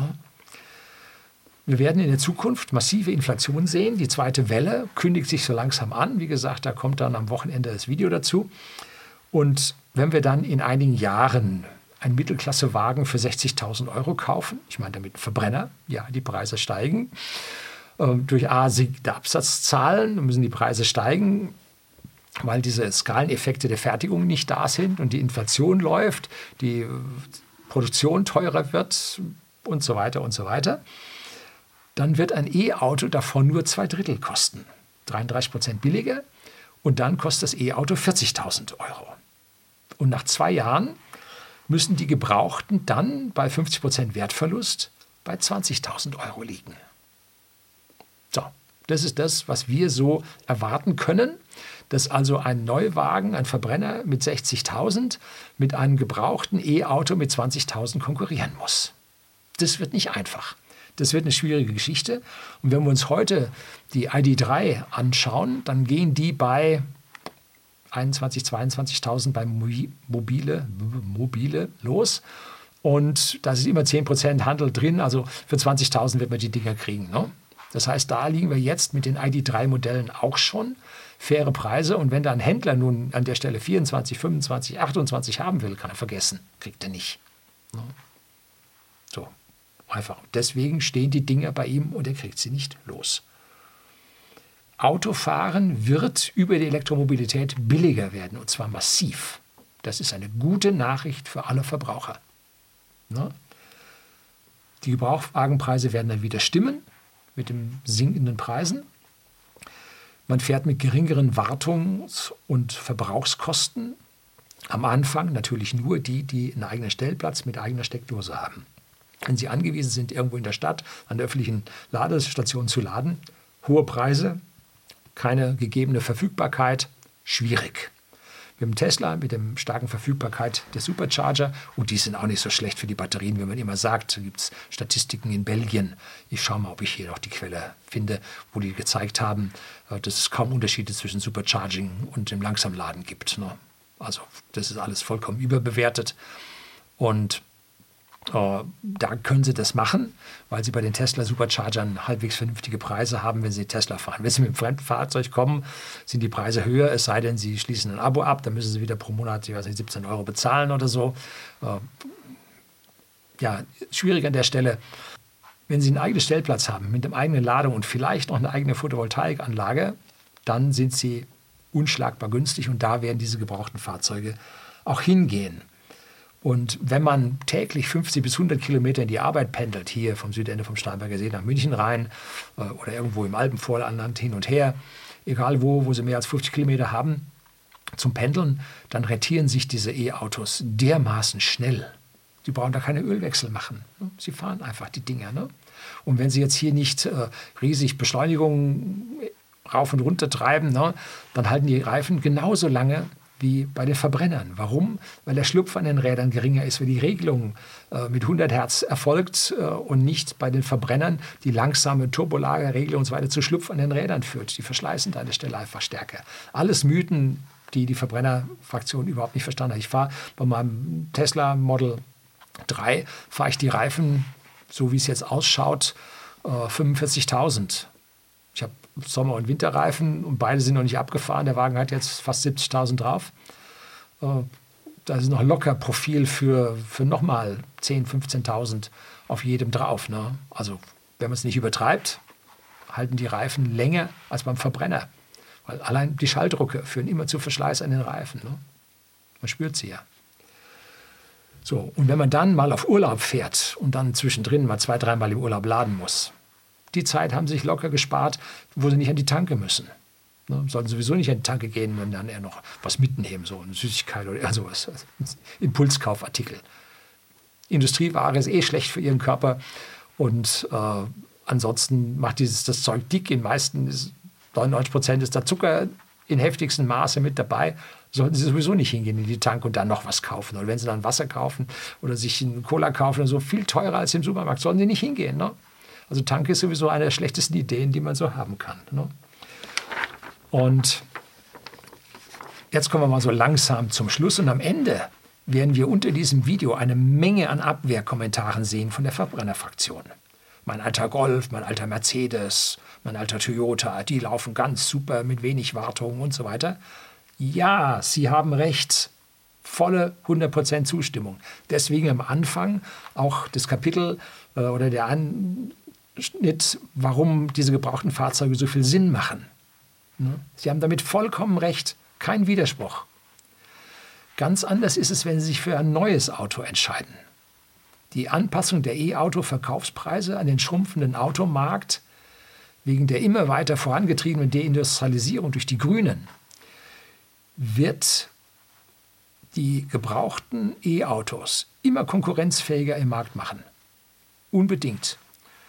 Wir werden in der Zukunft massive Inflation sehen. Die zweite Welle kündigt sich so langsam an. Wie gesagt, da kommt dann am Wochenende das Video dazu. Und wenn wir dann in einigen Jahren einen Mittelklassewagen für sechzigtausend Euro kaufen, ich meine damit Verbrenner, ja, die Preise steigen. Ähm, durch A sinkende Absatzzahlen müssen die Preise steigen, weil diese Skaleneffekte der Fertigung nicht da sind und die Inflation läuft, die Produktion teurer wird und so weiter und so weiter. Dann wird ein E-Auto davon nur zwei Drittel kosten. dreiunddreißig Prozent billiger und dann kostet das E-Auto vierzigtausend Euro. Und nach zwei Jahren müssen die Gebrauchten dann bei fünfzig Prozent Wertverlust bei zwanzigtausend Euro liegen. So, das ist das, was wir so erwarten können, dass also ein Neuwagen, ein Verbrenner mit sechzigtausend mit einem gebrauchten E-Auto mit zwanzigtausend konkurrieren muss. Das wird nicht einfach. Das wird eine schwierige Geschichte. Und wenn wir uns heute die I D drei anschauen, dann gehen die bei einundzwanzigtausend, zweiundzwanzigtausend bei Mobile, Mobile los. Und da ist immer zehn Prozent Handel drin. Also für zwanzigtausend wird man die Dinger kriegen. Ne? Das heißt, da liegen wir jetzt mit den I D drei Modellen auch schon. Faire Preise. Und wenn da ein Händler nun an der Stelle vierundzwanzig, fünfundzwanzig, achtundzwanzig haben will, kann er vergessen. Kriegt er nicht. So, einfach. Deswegen stehen die Dinger bei ihm und er kriegt sie nicht los. Autofahren wird über die Elektromobilität billiger werden, und zwar massiv. Das ist eine gute Nachricht für alle Verbraucher. Ne? Die Gebrauchtwagenpreise werden dann wieder stimmen mit den sinkenden Preisen. Man fährt mit geringeren Wartungs- und Verbrauchskosten. Am Anfang natürlich nur die, die einen eigenen Stellplatz mit eigener Steckdose haben. Wenn Sie angewiesen sind, irgendwo in der Stadt an der öffentlichen Ladestation zu laden, hohe Preise, keine gegebene Verfügbarkeit, schwierig. Mit dem Tesla, mit der starken Verfügbarkeit der Supercharger, und die sind auch nicht so schlecht für die Batterien, wie man immer sagt. Da gibt es Statistiken in Belgien. Ich schaue mal, ob ich hier noch die Quelle finde, wo die gezeigt haben, dass es kaum Unterschiede zwischen Supercharging und dem Langsamladen gibt. Also das ist alles vollkommen überbewertet. Und äh, da können Sie das machen, weil Sie bei den Tesla Superchargern halbwegs vernünftige Preise haben, wenn Sie Tesla fahren. Wenn Sie mit einem Fremdfahrzeug kommen, sind die Preise höher, es sei denn, Sie schließen ein Abo ab, dann müssen Sie wieder pro Monat, ich weiß nicht, siebzehn Euro bezahlen oder so. Äh, ja, schwierig an der Stelle. Wenn Sie einen eigenen Stellplatz haben mit einer eigenen Ladung und vielleicht noch eine eigene Photovoltaikanlage, dann sind Sie unschlagbar günstig, und da werden diese gebrauchten Fahrzeuge auch hingehen. Und wenn man täglich fünfzig bis hundert Kilometer in die Arbeit pendelt, hier vom Südende vom Starnberger See nach München rein äh, oder irgendwo im Alpenvorland hin und her, egal wo, wo Sie mehr als fünfzig Kilometer haben zum Pendeln, dann rentieren sich diese E-Autos dermaßen schnell. Sie brauchen da keine Ölwechsel machen. Ne? Sie fahren einfach die Dinger. Ne? Und wenn Sie jetzt hier nicht äh, riesig Beschleunigungen rauf und runter treiben, ne, dann halten die Reifen genauso lange wie bei den Verbrennern. Warum? Weil der Schlupf an den Rädern geringer ist, weil die Regelung äh, mit hundert Hertz erfolgt äh, und nicht bei den Verbrennern die langsame Turbolagerregelung und so weiter zu Schlupf an den Rädern führt. Die verschleißen da an der Stelle einfach stärker. Alles Mythen, die die Verbrennerfraktion überhaupt nicht verstanden hat. Ich fahre bei meinem Tesla Model drei, fahre ich die Reifen, so wie es jetzt ausschaut, äh, fünfundvierzigtausend. Ich habe Sommer- und Winterreifen und beide sind noch nicht abgefahren. Der Wagen hat jetzt fast siebzigtausend drauf. Äh, da ist noch locker Profil für, für nochmal zehntausend, fünfzehntausend auf jedem drauf. Ne? Also wenn man es nicht übertreibt, halten die Reifen länger als beim Verbrenner. Weil allein die Schalldrucke führen immer zu Verschleiß an den Reifen. Ne? Man spürt sie ja. So, und wenn man dann mal auf Urlaub fährt und dann zwischendrin mal zwei, dreimal im Urlaub laden muss, die Zeit haben sie sich locker gespart, wo sie nicht an die Tanke müssen. Ne, sollten sowieso nicht an die Tanke gehen, wenn dann eher noch was mitnehmen, so eine Süßigkeit oder sowas. Impulskaufartikel. Industrieware ist eh schlecht für ihren Körper, und äh, ansonsten macht dieses das Zeug dick. In meisten ist neunundneunzig Prozent ist da Zucker in heftigstem Maße mit dabei. Sollten Sie sowieso nicht hingehen in die Tanke und dann noch was kaufen. Oder wenn Sie dann Wasser kaufen oder sich einen Cola kaufen oder so, viel teurer als im Supermarkt, sollten Sie nicht hingehen. Ne? Also Tanke ist sowieso eine der schlechtesten Ideen, die man so haben kann. Ne? Und jetzt kommen wir mal so langsam zum Schluss. Und am Ende werden wir unter diesem Video eine Menge an Abwehrkommentaren sehen von der Verbrennerfraktion. Mein alter Golf, mein alter Mercedes, mein alter Toyota, die laufen ganz super mit wenig Wartung und so weiter. Ja, Sie haben recht. Volle hundert Prozent Zustimmung. Deswegen am Anfang auch das Kapitel äh, oder der Anschnitt, warum diese gebrauchten Fahrzeuge so viel Sinn machen. Ne? Sie haben damit vollkommen recht. Kein Widerspruch. Ganz anders ist es, wenn Sie sich für ein neues Auto entscheiden. Die Anpassung der E-Auto-Verkaufspreise an den schrumpfenden Automarkt wegen der immer weiter vorangetriebenen Deindustrialisierung durch die Grünen wird die gebrauchten E-Autos immer konkurrenzfähiger im Markt machen. Unbedingt.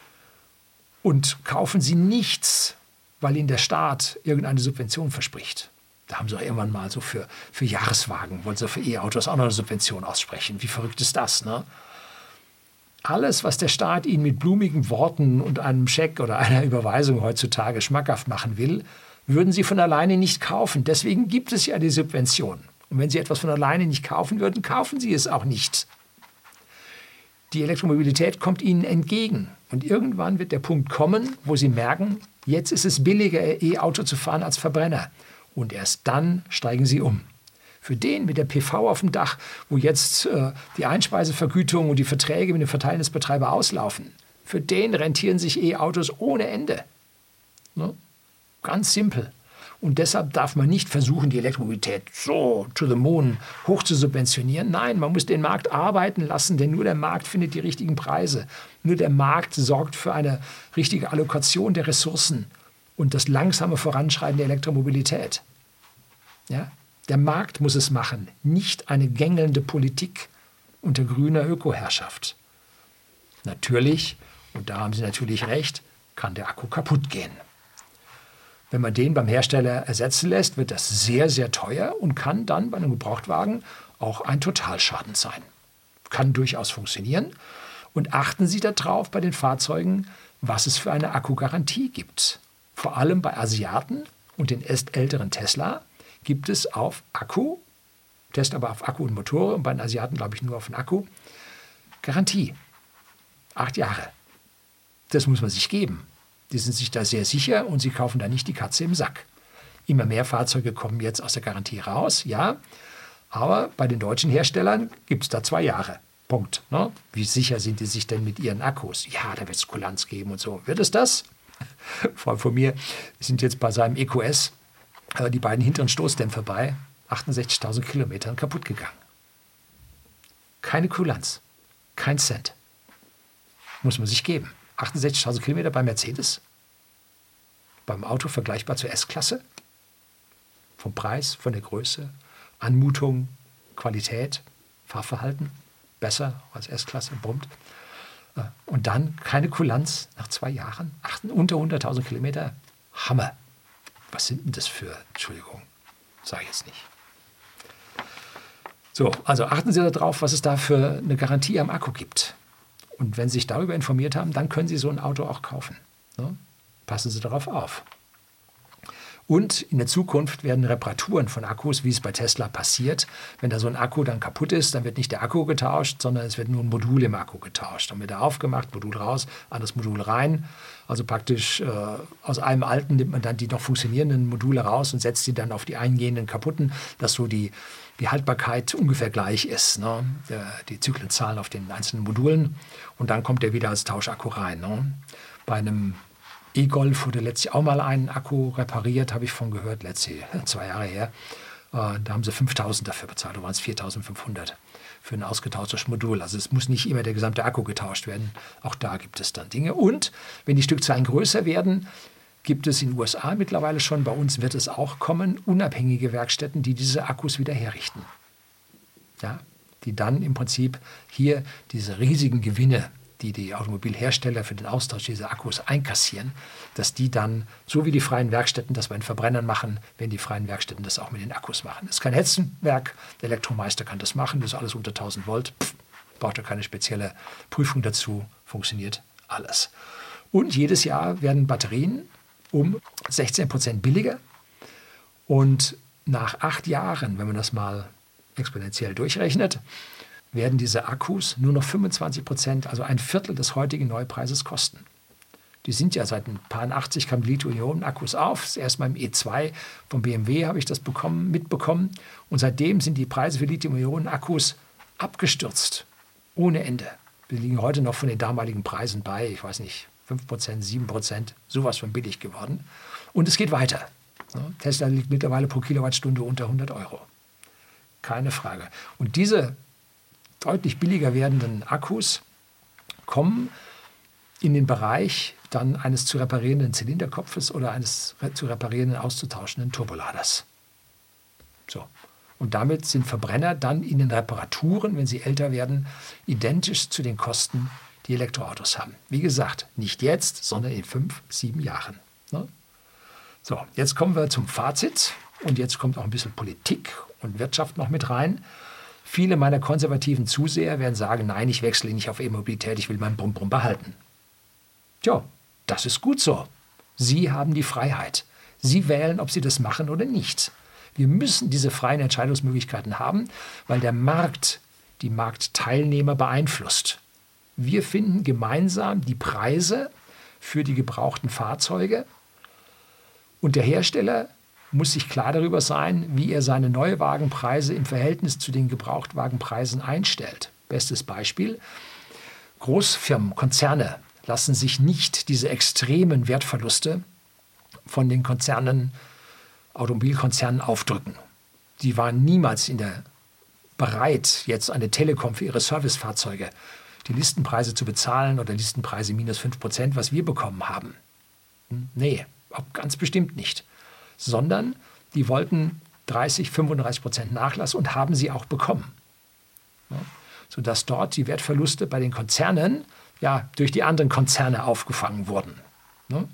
Und kaufen Sie nichts, weil Ihnen der Staat irgendeine Subvention verspricht. Da haben Sie auch irgendwann mal so für, für Jahreswagen, wollen Sie für E-Autos auch noch eine Subvention aussprechen. Wie verrückt ist das, ne? Alles, was der Staat Ihnen mit blumigen Worten und einem Scheck oder einer Überweisung heutzutage schmackhaft machen will, würden Sie von alleine nicht kaufen. Deswegen gibt es ja die Subvention. Und wenn Sie etwas von alleine nicht kaufen würden, kaufen Sie es auch nicht. Die Elektromobilität kommt Ihnen entgegen. Und irgendwann wird der Punkt kommen, wo Sie merken, jetzt ist es billiger, E-Auto zu fahren als Verbrenner. Und erst dann steigen Sie um. Für den mit der P V auf dem Dach, wo jetzt äh, die Einspeisevergütung und die Verträge mit dem Verteilnetzbetreiber auslaufen, für den rentieren sich E-Autos ohne Ende. Ne? Ganz simpel. Und deshalb darf man nicht versuchen, die Elektromobilität so to the moon hoch zu subventionieren. Nein, man muss den Markt arbeiten lassen, denn nur der Markt findet die richtigen Preise. Nur der Markt sorgt für eine richtige Allokation der Ressourcen und das langsame Voranschreiten der Elektromobilität. Ja? Der Markt muss es machen, nicht eine gängelnde Politik unter grüner Ökoherrschaft. Natürlich, und da haben Sie natürlich recht, kann der Akku kaputt gehen. Wenn man den beim Hersteller ersetzen lässt, wird das sehr, sehr teuer und kann dann bei einem Gebrauchtwagen auch ein Totalschaden sein. Kann durchaus funktionieren. Und achten Sie darauf bei den Fahrzeugen, was es für eine Akkugarantie gibt. Vor allem bei Asiaten und den älteren Tesla gibt es auf Akku, Tesla aber auf Akku und Motoren und bei den Asiaten glaube ich nur auf den Akku, Garantie. Acht Jahre. Das muss man sich geben. Die sind sich da sehr sicher und sie kaufen da nicht die Katze im Sack. Immer mehr Fahrzeuge kommen jetzt aus der Garantie raus, ja. Aber bei den deutschen Herstellern gibt es da zwei Jahre. Punkt. Ne? Wie sicher sind die sich denn mit ihren Akkus? Ja, da wird es Kulanz geben und so. Wird es das? Freund von mir sind jetzt bei seinem E Q S äh, die beiden hinteren Stoßdämpfer bei achtundsechzigtausend Kilometern kaputt gegangen. Keine Kulanz. Kein Cent. Muss man sich geben. achtundsechzigtausend Kilometer bei Mercedes, beim Auto vergleichbar zur S-Klasse, vom Preis, von der Größe, Anmutung, Qualität, Fahrverhalten, besser als S-Klasse, brummt. Und dann keine Kulanz nach zwei Jahren, unter hunderttausend Kilometer, Hammer. Was sind denn das für, Entschuldigung, sage ich jetzt nicht. So, also achten Sie darauf, was es da für eine Garantie am Akku gibt. Und wenn Sie sich darüber informiert haben, dann können Sie so ein Auto auch kaufen. Ne? Passen Sie darauf auf. Und in der Zukunft werden Reparaturen von Akkus, wie es bei Tesla passiert, wenn da so ein Akku dann kaputt ist, dann wird nicht der Akku getauscht, sondern es wird nur ein Modul im Akku getauscht. Dann wird er aufgemacht, Modul raus, anderes Modul rein. Also praktisch äh, aus einem alten nimmt man dann die noch funktionierenden Module raus und setzt die dann auf die eingehenden kaputten, dass so die, die Haltbarkeit ungefähr gleich ist. Ne? Die Zyklenzahlen auf den einzelnen Modulen. Und dann kommt der wieder als Tauschakku rein. Ne? Bei einem E-Golf wurde letztlich auch mal einen Akku repariert, habe ich von gehört, letztlich zwei Jahre her. Äh, da haben sie fünftausend dafür bezahlt, da waren es viertausendfünfhundert für ein ausgetauschtes Modul. Also es muss nicht immer der gesamte Akku getauscht werden. Auch da gibt es dann Dinge. Und wenn die Stückzahlen größer werden, gibt es in den U S A mittlerweile schon, bei uns wird es auch kommen, unabhängige Werkstätten, die diese Akkus wieder herrichten. Ja, die dann im Prinzip hier diese riesigen Gewinne, die die Automobilhersteller für den Austausch dieser Akkus einkassieren, dass die dann, so wie die freien Werkstätten das bei den Verbrennern machen, werden die freien Werkstätten das auch mit den Akkus machen. Das ist kein Hexenwerk, der Elektromeister kann das machen, das ist alles unter tausend Volt, Pff, braucht ja keine spezielle Prüfung dazu, funktioniert alles. Und jedes Jahr werden Batterien um sechzehn Prozent billiger und nach acht Jahren, wenn man das mal exponentiell durchrechnet, werden diese Akkus nur noch fünfundzwanzig Prozent, also ein Viertel des heutigen Neupreises kosten. Die sind ja seit ein paar achtzig kamen Lithium-Ionen-Akkus auf. Das erste Mal im E zwei vom B M W habe ich das bekommen, mitbekommen. Und seitdem sind die Preise für Lithium-Ionen-Akkus abgestürzt. Ohne Ende. Wir liegen heute noch von den damaligen Preisen bei, ich weiß nicht, fünf Prozent, sieben Prozent, sowas von billig geworden. Und es geht weiter. Tesla liegt mittlerweile pro Kilowattstunde unter hundert Euro. Keine Frage. Und diese deutlich billiger werdenden Akkus kommen in den Bereich dann eines zu reparierenden Zylinderkopfes oder eines zu reparierenden, auszutauschenden Turboladers. So. Und damit sind Verbrenner dann in den Reparaturen, wenn sie älter werden, identisch zu den Kosten, die Elektroautos haben. Wie gesagt, nicht jetzt, sondern in fünf, sieben Jahren. Ne? So, jetzt kommen wir zum Fazit. Und jetzt kommt auch ein bisschen Politik und Wirtschaft noch mit rein. Viele meiner konservativen Zuseher werden sagen, nein, ich wechsle nicht auf E-Mobilität, ich will mein Brumm-Brumm behalten. Tja, das ist gut so. Sie haben die Freiheit. Sie wählen, ob Sie das machen oder nicht. Wir müssen diese freien Entscheidungsmöglichkeiten haben, weil der Markt die Marktteilnehmer beeinflusst. Wir finden gemeinsam die Preise für die gebrauchten Fahrzeuge und der Hersteller muss sich klar darüber sein, wie er seine Neuwagenpreise im Verhältnis zu den Gebrauchtwagenpreisen einstellt. Bestes Beispiel: Großfirmen, Konzerne lassen sich nicht diese extremen Wertverluste von den Konzernen, Automobilkonzernen aufdrücken. Die waren niemals in der bereit, jetzt eine Telekom für ihre Servicefahrzeuge die Listenpreise zu bezahlen oder Listenpreise minus fünf Prozent, was wir bekommen haben. Nee, ganz bestimmt nicht. Sondern die wollten dreißig, fünfunddreißig Prozent Nachlass und haben sie auch bekommen. Ja, sodass dort die Wertverluste bei den Konzernen ja durch die anderen Konzerne aufgefangen wurden. Ne?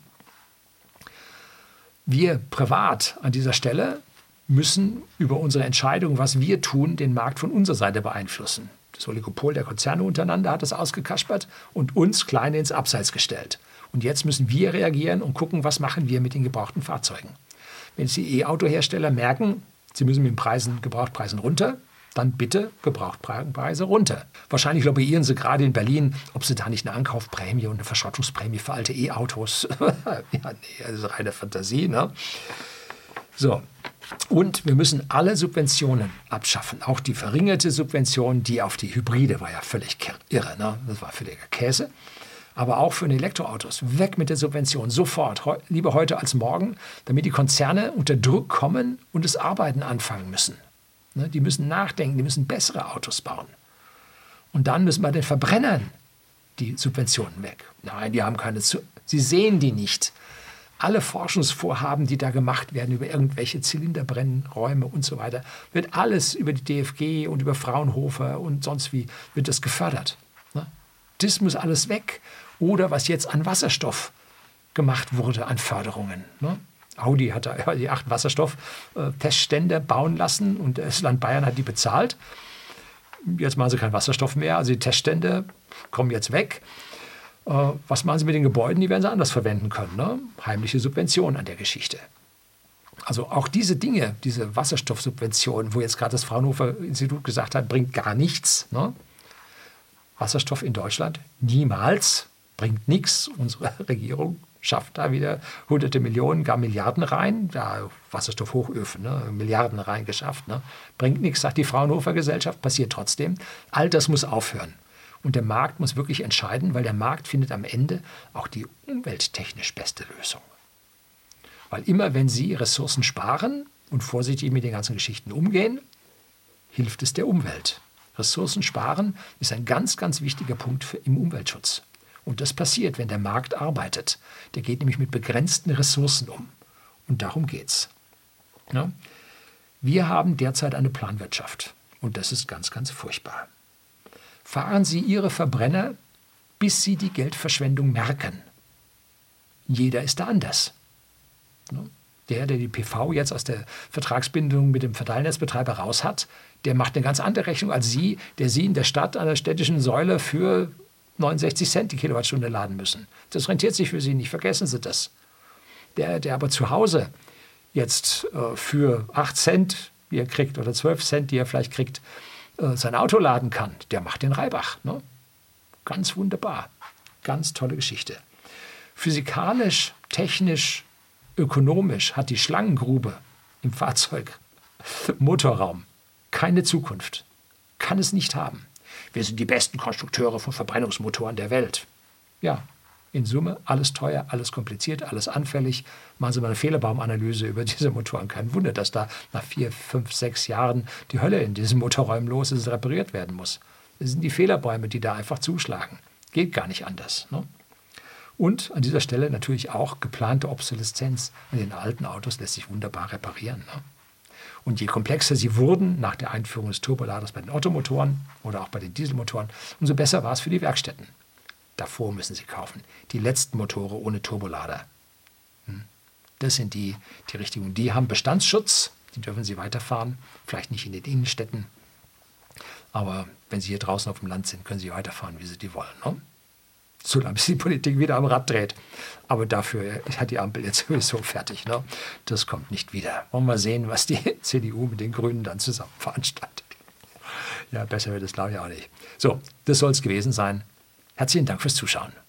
Wir privat an dieser Stelle müssen über unsere Entscheidung, was wir tun, den Markt von unserer Seite beeinflussen. Das Oligopol der Konzerne untereinander hat das ausgekaspert und uns Kleine ins Abseits gestellt. Und jetzt müssen wir reagieren und gucken, was machen wir mit den gebrauchten Fahrzeugen. Wenn die E-Auto-Hersteller merken, sie müssen mit den Preisen, Gebrauchtpreisen runter, dann bitte Gebrauchtpreise runter. Wahrscheinlich lobbyieren sie gerade in Berlin, ob sie da nicht eine Ankaufprämie und eine Verschrottungsprämie für alte E-Autos. Ja, nee, das ist reine Fantasie, ne? So. Und wir müssen alle Subventionen abschaffen. Auch die verringerte Subvention, die auf die Hybride war ja völlig irre, ne? Das war völliger Käse. Aber auch für die Elektroautos. Weg mit der Subvention, sofort, heu, lieber heute als morgen, damit die Konzerne unter Druck kommen und das Arbeiten anfangen müssen. Ne? Die müssen nachdenken, die müssen bessere Autos bauen. Und dann müssen bei den Verbrennern die Subventionen weg. Nein, die haben keine, Zu sie sehen die nicht. Alle Forschungsvorhaben, die da gemacht werden über irgendwelche Zylinderbrennräume und so weiter, wird alles über die D F G und über Fraunhofer und sonst wie, wird das gefördert. Ne? Das muss alles weg. Oder was jetzt an Wasserstoff gemacht wurde, an Förderungen. Ne? Audi hat da die acht Wasserstoffteststände bauen lassen und das Land Bayern hat die bezahlt. Jetzt machen sie keinen Wasserstoff mehr, also die Teststände kommen jetzt weg. Was machen sie mit den Gebäuden? Die werden sie anders verwenden können. Ne? Heimliche Subventionen an der Geschichte. Also auch diese Dinge, diese Wasserstoffsubventionen, wo jetzt gerade das Fraunhofer Institut gesagt hat, bringt gar nichts. Ne? Wasserstoff in Deutschland niemals, bringt nichts. Unsere Regierung schafft da wieder hunderte Millionen, gar Milliarden rein. Ja, Wasserstoffhochöfen, ne? Milliarden rein geschafft. Ne? Bringt nichts, sagt die Fraunhofer Gesellschaft, passiert trotzdem. All das muss aufhören. Und der Markt muss wirklich entscheiden, weil der Markt findet am Ende auch die umwelttechnisch beste Lösung. Weil immer, wenn Sie Ressourcen sparen und vorsichtig mit den ganzen Geschichten umgehen, hilft es der Umwelt. Ressourcen sparen ist ein ganz, ganz wichtiger Punkt für, im Umweltschutz. Und das passiert, wenn der Markt arbeitet. Der geht nämlich mit begrenzten Ressourcen um. Und darum geht's. Ja? Wir haben derzeit eine Planwirtschaft. Und das ist ganz, ganz furchtbar. Fahren Sie Ihre Verbrenner, bis Sie die Geldverschwendung merken. Jeder ist da anders. Der, der die P V jetzt aus der Vertragsbindung mit dem Verteilnetzbetreiber raus hat, der macht eine ganz andere Rechnung als Sie, der Sie in der Stadt an der städtischen Säule für neunundsechzig Cent die Kilowattstunde laden müssen. Das rentiert sich für Sie nicht, vergessen Sie das. Der, der aber zu Hause jetzt äh, für acht Cent, die er kriegt, oder zwölf Cent, die er vielleicht kriegt, sein Auto laden kann, der macht den Reibach. Ne? Ganz wunderbar. Ganz tolle Geschichte. Physikalisch, technisch, ökonomisch hat die Schlangengrube im Fahrzeugmotorraum keine Zukunft. Kann es nicht haben. Wir sind die besten Konstrukteure von Verbrennungsmotoren der Welt. Ja, in Summe alles teuer, alles kompliziert, alles anfällig. Machen Sie mal eine Fehlerbaumanalyse über diese Motoren. Kein Wunder, dass da nach vier, fünf, sechs Jahren die Hölle in diesen Motorräumen los ist, repariert werden muss. Das sind die Fehlerbäume, die da einfach zuschlagen. Geht gar nicht anders. Ne? Und an dieser Stelle natürlich auch geplante Obsoleszenz. An den alten Autos lässt sich wunderbar reparieren. Ne? Und je komplexer sie wurden nach der Einführung des Turboladers bei den Ottomotoren oder auch bei den Dieselmotoren, umso besser war es für die Werkstätten. Davor müssen Sie kaufen. Die letzten Motoren ohne Turbolader. Das sind die, die richtigen. Die haben Bestandsschutz. Die dürfen Sie weiterfahren. Vielleicht nicht in den Innenstädten. Aber wenn Sie hier draußen auf dem Land sind, können Sie weiterfahren, wie Sie die wollen. Ne? Solange bis die Politik wieder am Rad dreht. Aber dafür hat die Ampel jetzt sowieso fertig. Ne? Das kommt nicht wieder. Wollen wir mal sehen, was die C D U mit den Grünen dann zusammen veranstaltet. Ja, besser wird es, glaube ich, auch nicht. So, das soll es gewesen sein. Herzlichen Dank fürs Zuschauen.